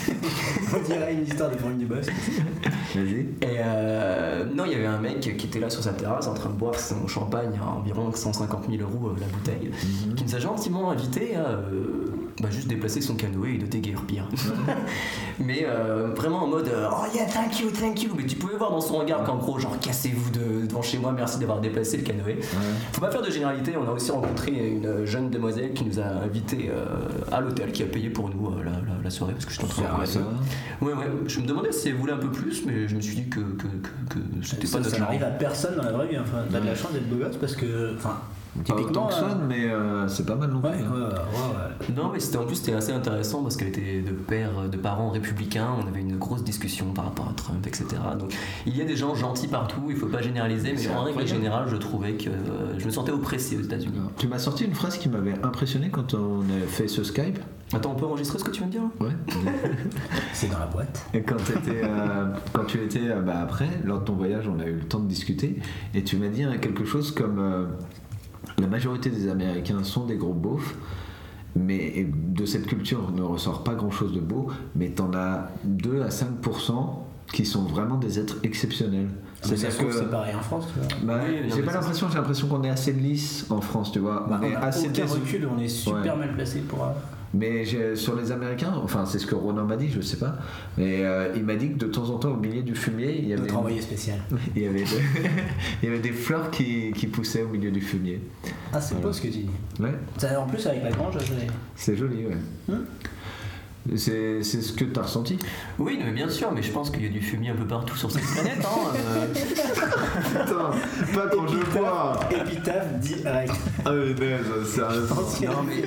On dirait une histoire de famille du boss. Vas-y. Et euh, non, il y avait un mec qui était là sur sa terrasse en train de boire son champagne à environ cent cinquante mille euros euh, la bouteille, qui nous a gentiment invité à, euh, bah, juste déplacer son canoë et de déguerpir. Mais euh, vraiment en mode euh, oh yeah, thank you, thank you. Mais tu pouvais voir dans son regard qu'en gros, genre cassez-vous de, devant chez moi, merci d'avoir déplacé le canoë. Ouais. Faut pas faire de généralité, on a aussi rencontré une jeune demoiselle qui nous a invités euh, à l'hôtel, qui a payé pour nous euh, la, la, la soirée parce que je suis en train de ça. Ouais, ouais, je me demandais si elle voulait un peu plus, mais je me suis dit que, que, que, que c'était ça, pas notre ça genre. n'arrive à personne dans la vraie vie, enfin, t'as de la chance d'être beau gosse parce que. Enfin, pas autant que Swan, mais euh, c'est pas mal non plus. Ouais, ouais, ouais, ouais. Non, mais c'était en plus c'était assez intéressant parce qu'elle était de père, de parents républicains. On avait une grosse discussion par rapport à Trump, et cetera. Donc il y a des gens gentils partout. Il faut pas généraliser, mais en règle générale, je trouvais que euh, je me sentais oppressé aux États-Unis. Tu m'as sorti une phrase qui m'avait impressionné quand on a fait ce Skype. Attends, on peut enregistrer ce que tu viens de dire là ? Ouais. C'est dans la boîte. Et quand, euh, quand tu étais euh, bah, après, lors de ton voyage, on a eu le temps de discuter, et tu m'as dit hein, quelque chose comme euh, la majorité des Américains sont des gros beaufs, mais de cette culture ne ressort pas grand chose de beau, mais t'en as deux à cinq pour cent qui sont vraiment des êtres exceptionnels. C'est-à-dire que c'est pareil en France, tu vois. Bah, oui, j'ai pas l'impression, j'ai l'impression qu'on est assez lisse en France, tu vois. Bah, on, on est a assez aucun déçu. recul, on est super ouais. mal placé pour. Mais j'ai, sur les Américains, enfin c'est ce que Ronan m'a dit, je sais pas, mais euh, il m'a dit que de temps en temps au milieu du fumier, il y avait notre envoyé spécial. Il y avait, de, il y avait des fleurs qui, qui poussaient au milieu du fumier. Ah c'est voilà. Beau ce que tu dis. Ouais. Ça, en plus avec la grange, je... c'est joli, ouais. Hum C'est, c'est ce que tu as ressenti ? Oui, mais bien sûr, mais je pense qu'il y a du fumier un peu partout sur cette planète. Hein, euh... Putain, pas quand je vois. Épitaphe direct. Ah mais non, sérieusement. Non mais...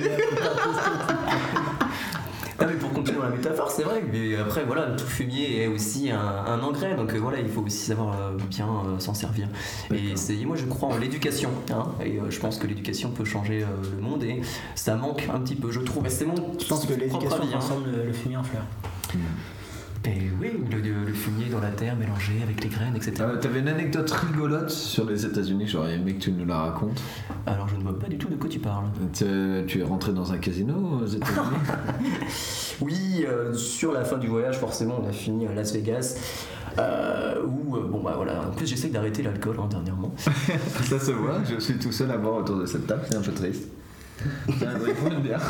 Ah mais pour continuer dans la métaphore, c'est vrai, mais après voilà, tout fumier est aussi un, un engrais, donc euh, voilà, il faut aussi savoir euh, bien euh, s'en servir. D'accord. Et c'est, moi je crois en l'éducation, hein, et euh, je pense que l'éducation peut changer euh, le monde, et ça manque un petit peu, je trouve. Et c'est mon je pense que l'éducation avis, transforme hein. le, le fumier en fleurs. Mmh. Et oui, le, le fumier dans la terre mélangé avec les graines, et cetera. Euh, T'avais une anecdote rigolote sur les États-Unis, j'aurais aimé que tu nous la racontes. Alors je ne vois pas du tout de quoi tu parles. Tu, tu es rentré dans un casino aux États-Unis? Oui, euh, sur la fin du voyage, forcément, on a fini à Las Vegas. Euh, où, euh, bon bah voilà, en plus j'essaie d'arrêter l'alcool hein, dernièrement. Ça se voit, je suis tout seul à boire autour de cette table, c'est un peu triste. C'est un vrai point de bière.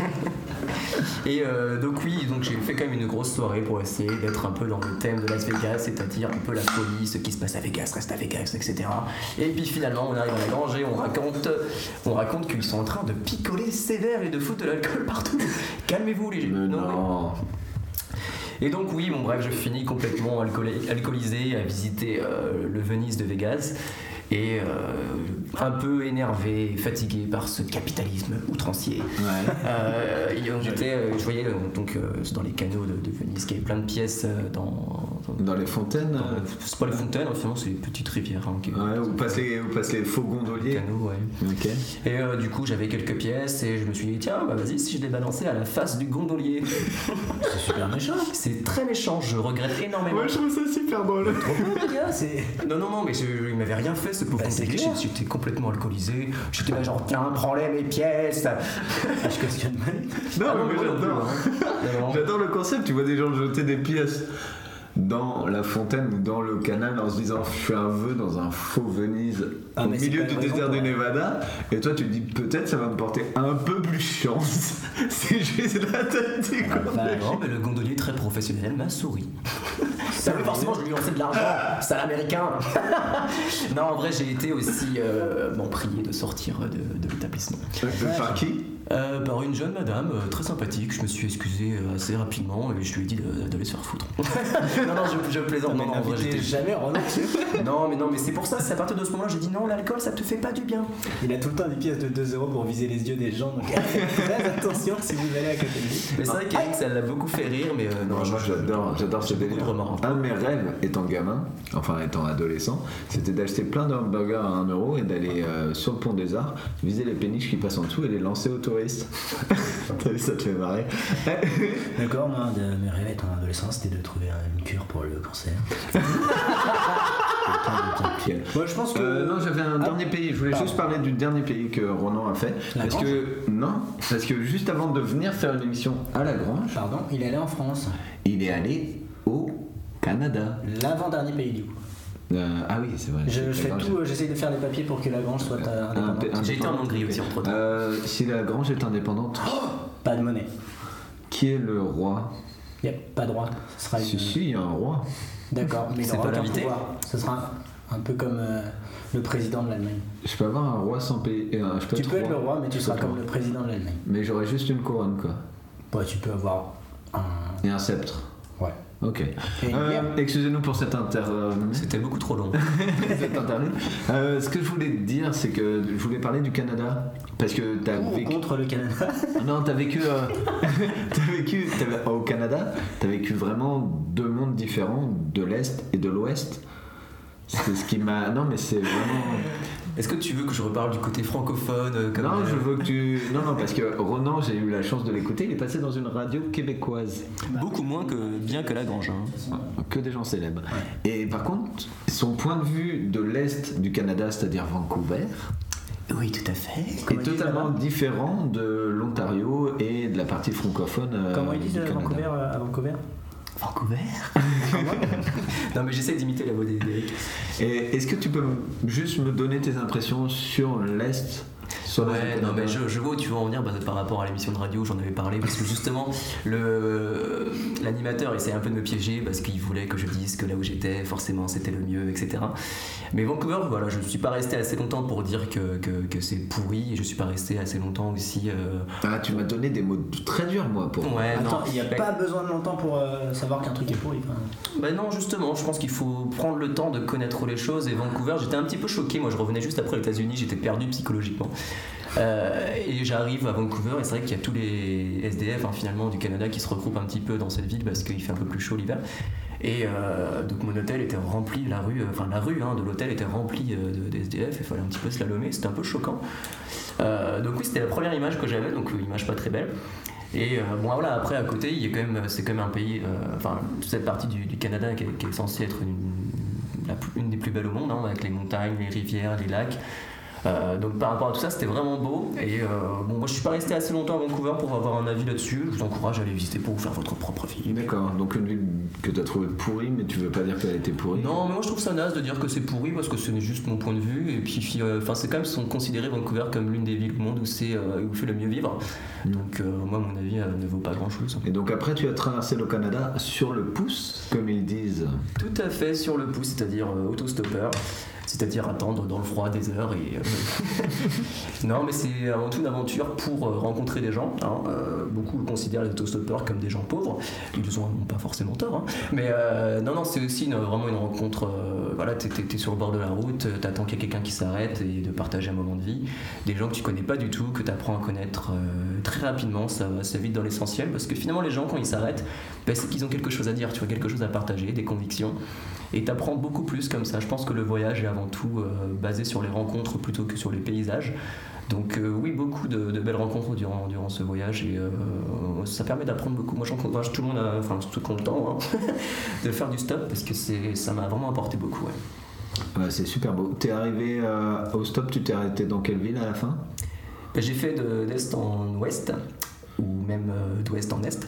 Et euh, donc oui, donc j'ai fait quand même une grosse soirée pour essayer d'être un peu dans le thème de Las Vegas, c'est-à-dire un peu la folie, ce qui se passe à Vegas reste à Vegas, et cetera. Et puis finalement on arrive à la grange et on raconte, on raconte qu'ils sont en train de picoler sévère et de foutre de l'alcool partout. Calmez-vous les gens. Non. non. Et donc oui, bon bref, je finis complètement alcoolé, alcoolisé à visiter euh, le Venise de Vegas. Et euh, un peu énervé et fatigué par ce capitalisme outrancier. Ouais. Euh, et j'étais, euh, je voyais euh, donc euh, dans les canaux de, de Venise qu'il y avait plein de pièces euh, dans, dans. Dans les fontaines dans, c'est pas les fontaines, finalement, c'est les petites rivières. Hein, qui, ouais, où passent les, où passent les faux gondoliers. Canaux, ouais. Okay. Et euh, du coup, j'avais quelques pièces et je me suis dit, tiens, bah vas-y, si je les balançais à la face du gondolier. C'est super méchant. C'est très méchant, je regrette énormément. Moi, je trouve ça super drôle. Trop bien, les gars, c'est. Non, non, non, mais je, il m'avait rien fait. Ce pauvre gondolier, bah, j'étais complètement alcoolisé. J'étais là genre tiens, prends-les mes pièces. Je questionne mal. Non, ah, mais, mais j'adore. Hein. J'adore le concept. Tu vois des gens jeter des pièces dans la fontaine ou dans le canal en se disant je fais un vœu dans un faux Venise ah, au milieu du désert du Nevada, et toi tu te dis peut-être ça va me porter un peu plus chance. C'est juste la tête du ah, bah, non, mais le gondolier très professionnel m'a souri. Ça veut forcément je lui ai lancé de l'argent, sale américain. Non, en vrai j'ai été aussi euh, bon, prié de sortir de, de l'établissement. Ouais, par qui? Euh, par une jeune madame euh, très sympathique. Je me suis excusé euh, assez rapidement et je lui ai dit de, d'aller se faire foutre. non, non, je, je plaisante. Non, non, en vrai, j'étais jamais relaxé. Non, mais non, mais c'est pour ça. C'est à partir de ce moment-là, j'ai dit non, l'alcool, ça te fait pas du bien. Il a tout le temps des pièces de deux euros pour viser les yeux des gens. Donc très attention si vous allez à côté de lui. Mais c'est vrai qu'Eric, ça l'a beaucoup fait rire, mais euh, non, non, moi j'adore, j'adore ce délire. Un de mes rêves, étant gamin, enfin étant adolescent, c'était d'acheter plein de hamburgers à un euro et d'aller euh, sur le pont des Arts, viser les péniches qui passent en dessous et les lancer aux touristes. T'as vu, ça te fait marrer. D'accord, moi, de mes rêves étant adolescent, c'était de trouver une cure pour le cancer. Moi, je pense que. Euh, non, j'avais un ah, dernier pays. Je voulais pardon. juste parler du dernier pays que Ronan a fait. La parce Grange. que non, parce que juste avant de venir faire une émission à La Grange, pardon, il est allé en France. Il est allé au Canada. L'avant-dernier pays du coup. Euh, ah oui, c'est vrai. Je, je fais tout, euh, j'essaie de faire des papiers pour que La Grange soit euh, indépendante. J'ai été en Hongrie aussi entre temps. Euh, si La Grange est indépendante. Oh, pas pas de monnaie. Qui est le roi? Il n'y a pas de roi. Ce sera Si, une... si, il y a un roi. D'accord, mais il C'est n'aura pas aucun l'invité. pouvoir. Ce sera un peu comme euh, le président de l'Allemagne. Je peux avoir un roi sans pays. euh, je peux Tu être peux être le roi, mais tu Je seras peux comme pas. le président de l'Allemagne. Mais j'aurais juste une couronne, quoi. Ouais, tu peux avoir un. Et un sceptre. Ouais. Ok. Et une bière. Euh, excusez-nous pour cette inter... euh, C'était beaucoup trop long. cette interlude. Euh, ce que je voulais te dire, c'est que je voulais parler du Canada. Parce que t'as Pour ou vécu... contre le Canada. Non, t'as vécu, euh, t'as vécu t'as- au Canada, t'as vécu vraiment deux mondes différents, de l'Est et de l'Ouest. C'est ce qui m'a... Non, mais c'est vraiment... Est-ce que tu veux que je reparle du côté francophone euh, comme Non, euh, je veux que tu... Non, non, parce que Ronan, j'ai eu la chance de l'écouter, il est passé dans une radio québécoise. Beaucoup moins que bien que Lagrange. Hein. Que des gens célèbres. Et par contre, son point de vue de l'Est du Canada, c'est-à-dire Vancouver, Oui, tout à fait. Comment est ils disent totalement là-bas différent de l'Ontario et de la partie francophone euh, Comment ils du disent à Canada. Vancouver, euh, à Vancouver Vancouver Non, mais j'essaie d'imiter la voix d'Éric. Et est-ce que tu peux m- juste me donner tes impressions sur l'Est, sur l'Est Ouais, du non, Canada? mais je, je vois où tu veux en venir bah, par rapport à l'émission de radio, j'en avais parlé parce que justement, le, l'animateur essayait un peu de me piéger parce qu'il voulait que je dise que là où j'étais, forcément c'était le mieux, et cetera. Mais Vancouver, voilà, je ne suis pas resté assez longtemps pour dire que, que, que c'est pourri et je ne suis pas resté assez longtemps aussi. euh, Ah, tu m'as donné des mots très durs, moi, pour... Ouais, Attends, non. il n'y a Bah, pas besoin de longtemps pour euh, savoir qu'un truc est pourri. enfin. Bah non, justement, je pense qu'il faut prendre le temps de connaître les choses. Et Vancouver, j'étais un petit peu choqué. Moi, je revenais juste après les États-Unis, j'étais perdu psychologiquement. Euh, et j'arrive à Vancouver, et c'est vrai qu'il y a tous les S D F hein, finalement du Canada qui se regroupent un petit peu dans cette ville parce qu'il fait un peu plus chaud l'hiver. Et euh, donc mon hôtel était rempli, la rue, enfin la rue hein, de l'hôtel était remplie euh, de, de S D F, il fallait un petit peu slalomer, c'était un peu choquant. Euh, donc oui, c'était la première image que j'avais, donc une image pas très belle. Et euh, bon voilà, après à côté, il y a quand même, c'est quand même un pays, euh, enfin toute cette partie du, du Canada qui est, qui est censée être une, la plus- une des plus belles au monde, hein, avec les montagnes, les rivières, les lacs. Euh, donc par rapport à tout ça, c'était vraiment beau. Et euh, bon, moi je suis pas resté assez longtemps à Vancouver pour avoir un avis là-dessus. Je vous encourage à aller visiter pour vous faire votre propre avis. D'accord, donc une ville que tu as trouvée pourrie, mais tu veux pas dire qu'elle a été pourrie. Non, mais moi je trouve ça naze de dire que c'est pourri parce que ce n'est juste mon point de vue. Et puis, euh, enfin, c'est quand même sont considérés Vancouver comme l'une des villes au monde où c'est euh, où il fait le mieux vivre. Donc, euh, moi, mon avis euh, ne vaut pas grand-chose. Et donc après, tu as traversé le Canada sur le pouce, comme ils disent. Tout à fait sur le pouce, c'est-à-dire euh, autostoppeur. C'est-à-dire attendre dans le froid des heures et euh, non mais c'est avant tout une aventure pour euh, rencontrer des gens hein. Euh, beaucoup considèrent les autostoppeurs comme des gens pauvres, ils ont pas forcément tort hein. Mais euh, non non c'est aussi une, vraiment une rencontre euh, voilà t'es, t'es, t'es sur le bord de la route, t'attends qu'il y ait quelqu'un qui s'arrête et de partager un moment de vie, des gens que tu connais pas du tout, que t'apprends à connaître euh, très rapidement, ça va assez vite dans l'essentiel parce que finalement les gens quand ils s'arrêtent ben, c'est qu'ils ont quelque chose à dire, tu vois, quelque chose à partager, des convictions. Et t'apprends beaucoup plus comme ça. Je pense que le voyage est avant tout euh, basé sur les rencontres plutôt que sur les paysages. Donc euh, oui, beaucoup de, de belles rencontres durant, durant ce voyage et euh, ça permet d'apprendre beaucoup. Moi j'encourage tout le monde, à, enfin tout le temps, hein, de faire du stop parce que c'est, ça m'a vraiment apporté beaucoup. Ouais. Ouais, c'est super beau. T'es arrivé euh, au stop, tu t'es arrêté dans quelle ville à la fin? Ben, j'ai fait de, d'est en ouest ou même euh, d'ouest en est.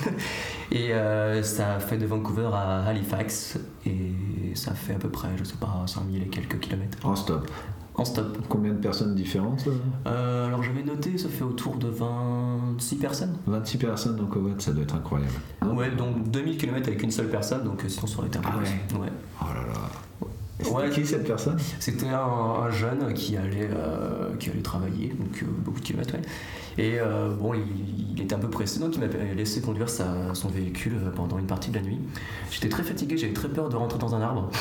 Et euh, ça fait de Vancouver à Halifax et ça fait à peu près, je sais pas, cinq mille et quelques kilomètres. En stop. En stop. Combien de personnes différentes là? Euh, alors j'avais noté, ça fait autour de vingt-six personnes. vingt-six personnes, donc ouais, ça doit être incroyable. Non? Ouais, donc deux mille kilomètres avec une seule personne, donc euh, sinon ça aurait été un peu Ah plus. ouais. Ouais. Oh là là. C'était Ouais. qui cette personne? C'était un, un jeune qui allait, euh, qui allait travailler, donc euh, beaucoup de kilomètres, ouais. Et euh, bon, il, il était un peu pressé, donc il m'a laissé conduire sa, son véhicule pendant une partie de la nuit. J'étais très fatigué, j'avais très peur de rentrer dans un arbre.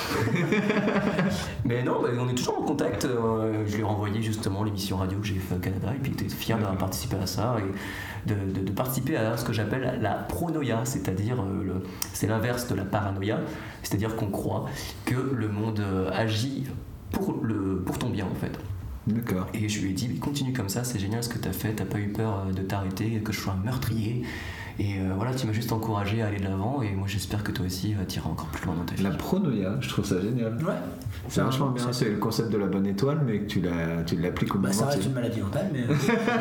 Mais non, bah, on est toujours en contact. Euh, je lui ai renvoyé justement l'émission radio que j'ai fait au Canada, et puis il était fier d'avoir participé à ça et de, de, de participer à ce que j'appelle la pronoia, c'est-à-dire euh, le, c'est l'inverse de la paranoïa, c'est-à-dire qu'on croit que le monde euh, agit pour, le, pour ton bien en fait. D'accord. Et je lui ai dit, mais continue comme ça, c'est génial ce que t'as fait, t'as pas eu peur de t'arrêter, que je sois un meurtrier. Et euh, voilà, tu m'as juste encouragé à aller de l'avant, et moi j'espère que toi aussi euh, t'iras encore plus loin dans ta vie. La pronoia, je trouve ça génial. Ouais. C'est vachement bien, c'est le concept de la bonne étoile, mais que tu, la, tu l'appliques au Bah, moment ça reste entier. une maladie mentale, mais.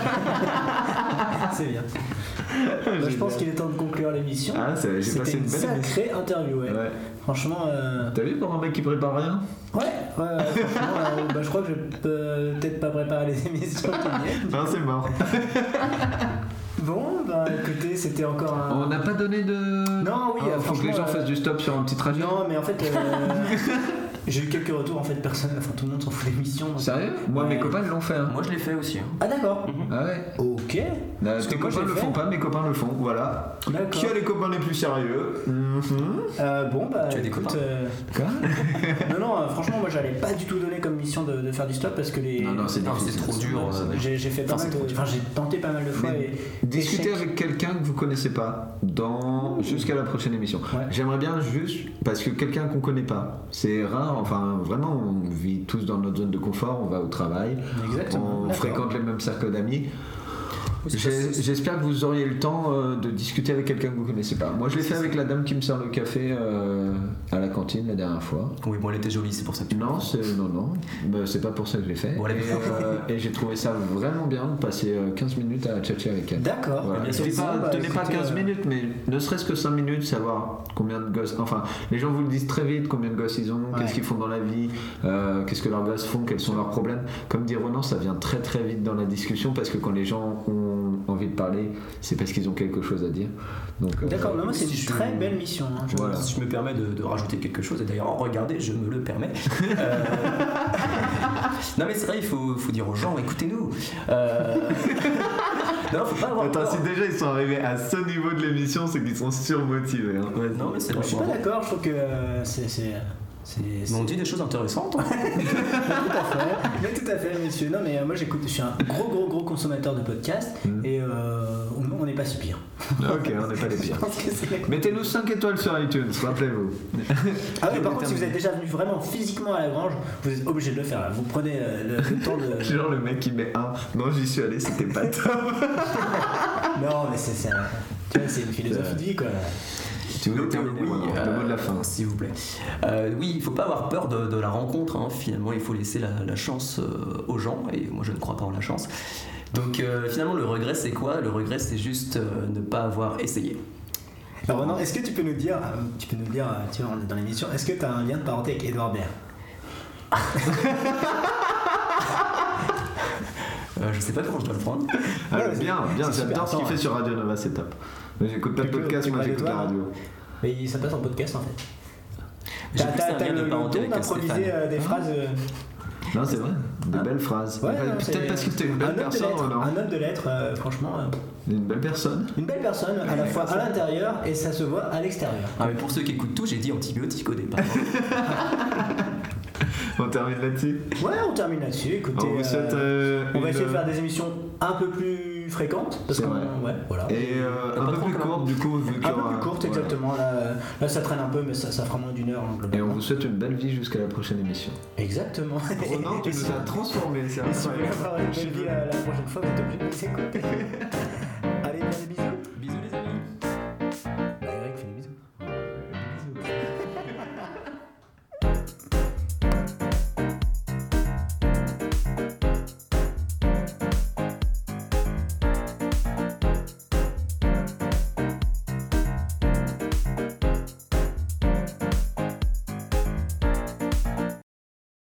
C'est bien. Bah, je pense qu'il est temps de conclure l'émission. Ah, ça- j'ai C'était passé une une belle émission. sacrée interview, ouais. Ouais. Franchement. euh, T'as vu pour un mec qui prépare rien? Ouais, ouais, ouais, franchement, euh, bah, je crois que je peux peut-être pas préparer les émissions qui viennent. Non, c'est mort. Bon, bah écoutez, c'était encore un. On n'a pas donné de. Non, oui, Ah, euh, faut que les franchement, gens euh, fassent du stop sur un petit trajet. Non, mais en fait, euh, j'ai eu quelques retours. En fait, personne, enfin tout le monde s'en fout de l'émission. donc- Sérieux? Moi, mes Ouais. copains ils l'ont fait. Hein. Moi je l'ai fait aussi. hein. Ah d'accord. Ah ouais. Ok. Euh, Parce que tes moi, copains j'ai le fait. font pas, mes copains le font. Voilà. D'accord. Qui a les copains les plus sérieux? Mhm. Euh, bon, bah Tu as des écoute, copains euh, Quoi? non, non, euh, franchement, moi j'allais pas du tout donner comme mission de, de faire du stop parce que les. Non, non, c'est Non, difficile. c'est trop dur. euh, J'ai j'ai fait pas Enfin, mal c'est de. trop dur. Enfin, j'ai tenté pas mal de fois Mais et. Discutez échec. avec quelqu'un que vous connaissez pas dans jusqu'à la prochaine émission. Ouais. J'aimerais bien juste parce que quelqu'un qu'on connaît pas, c'est rare. Enfin, vraiment, on vit tous dans notre zone de confort. On va au travail, Exactement. on D'accord. fréquente les mêmes cercles d'amis. c'est J'ai- pas- J'espère que vous auriez le temps euh, de discuter avec quelqu'un que vous connaissez pas. Moi, je l'ai fait avec la dame qui me sert le café euh, à la cantine la dernière fois. Oui, bon, elle était jolie, c'est pour ça que tu Non, c'est non, non. Bah, c'est pas pour ça que je l'ai fait. Bon, elle est et bien. euh, et j'ai trouvé ça vraiment bien de passer euh, quinze minutes à tchatcher avec elle. D'accord. Voilà. Bien Je sûr. dis pas, Bon, bah, tenez pas écoutez, quinze euh, minutes, mais ne serait-ce que cinq minutes, savoir combien de gosses. Enfin, les gens vous le disent très vite, combien de gosses ils ont, Ouais. qu'est-ce qu'ils font dans la vie, euh, qu'est-ce que leurs gosses font, quels sont leurs problèmes. Comme dit Ronan, ça vient très très vite dans la discussion parce que quand les gens ont envie de parler, c'est parce qu'ils ont quelque chose à dire. Donc, euh, D'accord, non, moi c'est si une je- très belle mission. hein. Je- Voilà. Si je me permets de, de rajouter quelque chose, et d'ailleurs, regardez, je me le permets. Euh, non, mais c'est vrai, il faut, faut dire aux gens, écoutez-nous. Euh, Non, faut pas avoir Attends, peur. si déjà ils sont arrivés à ce niveau de l'émission, c'est qu'ils sont surmotivés. Hein. Ouais, non, mais c'est Je suis vrai. pas d'accord, je trouve que euh, c'est. c'est- c'est- Mais c'est- on dit des choses intéressantes. tout à fait, mais tout à fait, monsieur. Non, mais euh, moi j'écoute, je suis un gros, gros, gros consommateur de podcasts Mm. et euh, on on n'est pas si pire. Ok, on n'est pas les Je pires. pense que c'est- Mettez-nous cinq étoiles sur iTunes, rappelez-vous. Ah oui, par contre, si vous êtes déjà venu vraiment physiquement à la grange, vous êtes obligé de le faire. Là. Vous prenez euh, le, le temps de. Genre le mec qui met un. Non, j'y suis allé, c'était pas top. Non, mais c'est c'est un- tu vois, c'est une philosophie de vie quoi. Tu voulais Donc, terminer, oui, Ronan, euh, le mot de la fin. S'il vous plaît. Euh, oui, il faut pas avoir peur de, de la rencontre. hein. Finalement, il faut laisser la, la chance euh, aux gens. Et moi, je ne crois pas en la chance. Donc, euh, finalement, le regret, c'est quoi? Le regret, c'est juste euh, ne pas avoir essayé. Alors Ronan, est-ce que tu peux nous dire, euh, tu peux nous dire, euh, tu vois, on est dans l'émission, est-ce que tu as un lien de parenté avec Edouard Baird? Euh, je sais pas comment je dois le prendre. Ah, Ouais, c'est- bien, bien, c'est super. j'adore ce qu'il Attends, fait sur Radio Nova, c'est top. Mais j'écoute pas de Tu peux- podcast, tu moi peux j'écoute aller la toi, radio. Mais ça passe en podcast en fait. J'ai T'as plus t'as- un t'as lien le, de le parenté don avec d'improviser Stéphane. euh, des phrases. euh, Non, c'est vrai, des Hein belles phrases. ouais, Ouais, non, peut-être c'est- parce que t'es une un belle homme de personne, lettres, Ronan. Un homme de lettres, euh, franchement, euh, Une belle personne. une belle personne à la fois à l'intérieur et ça se voit à l'extérieur. Ah, mais pour ceux qui écoutent tout, j'ai dit antibiotique au départ. On termine là-dessus. Ouais, on termine là-dessus. Écoutez, On vous souhaite. euh, euh, on va une- essayer de faire des émissions un peu plus fréquentes parce C'est qu'on, vrai. ouais, voilà. Et euh, Pas un peu trop, plus quand même. courte, du coup, vu qu'il y Un peu aura- plus courte, voilà. exactement. Là, euh, là, ça traîne un peu, mais ça, ça fera moins d'une heure. hein, Et on globalement. vous souhaite une belle vie jusqu'à la prochaine émission. Exactement. Ronan, tu Et si- nous as transformés, c'est et si vous voulez incroyable. avoir une belle vie euh, la prochaine fois, vous êtes obligé de nous écouter.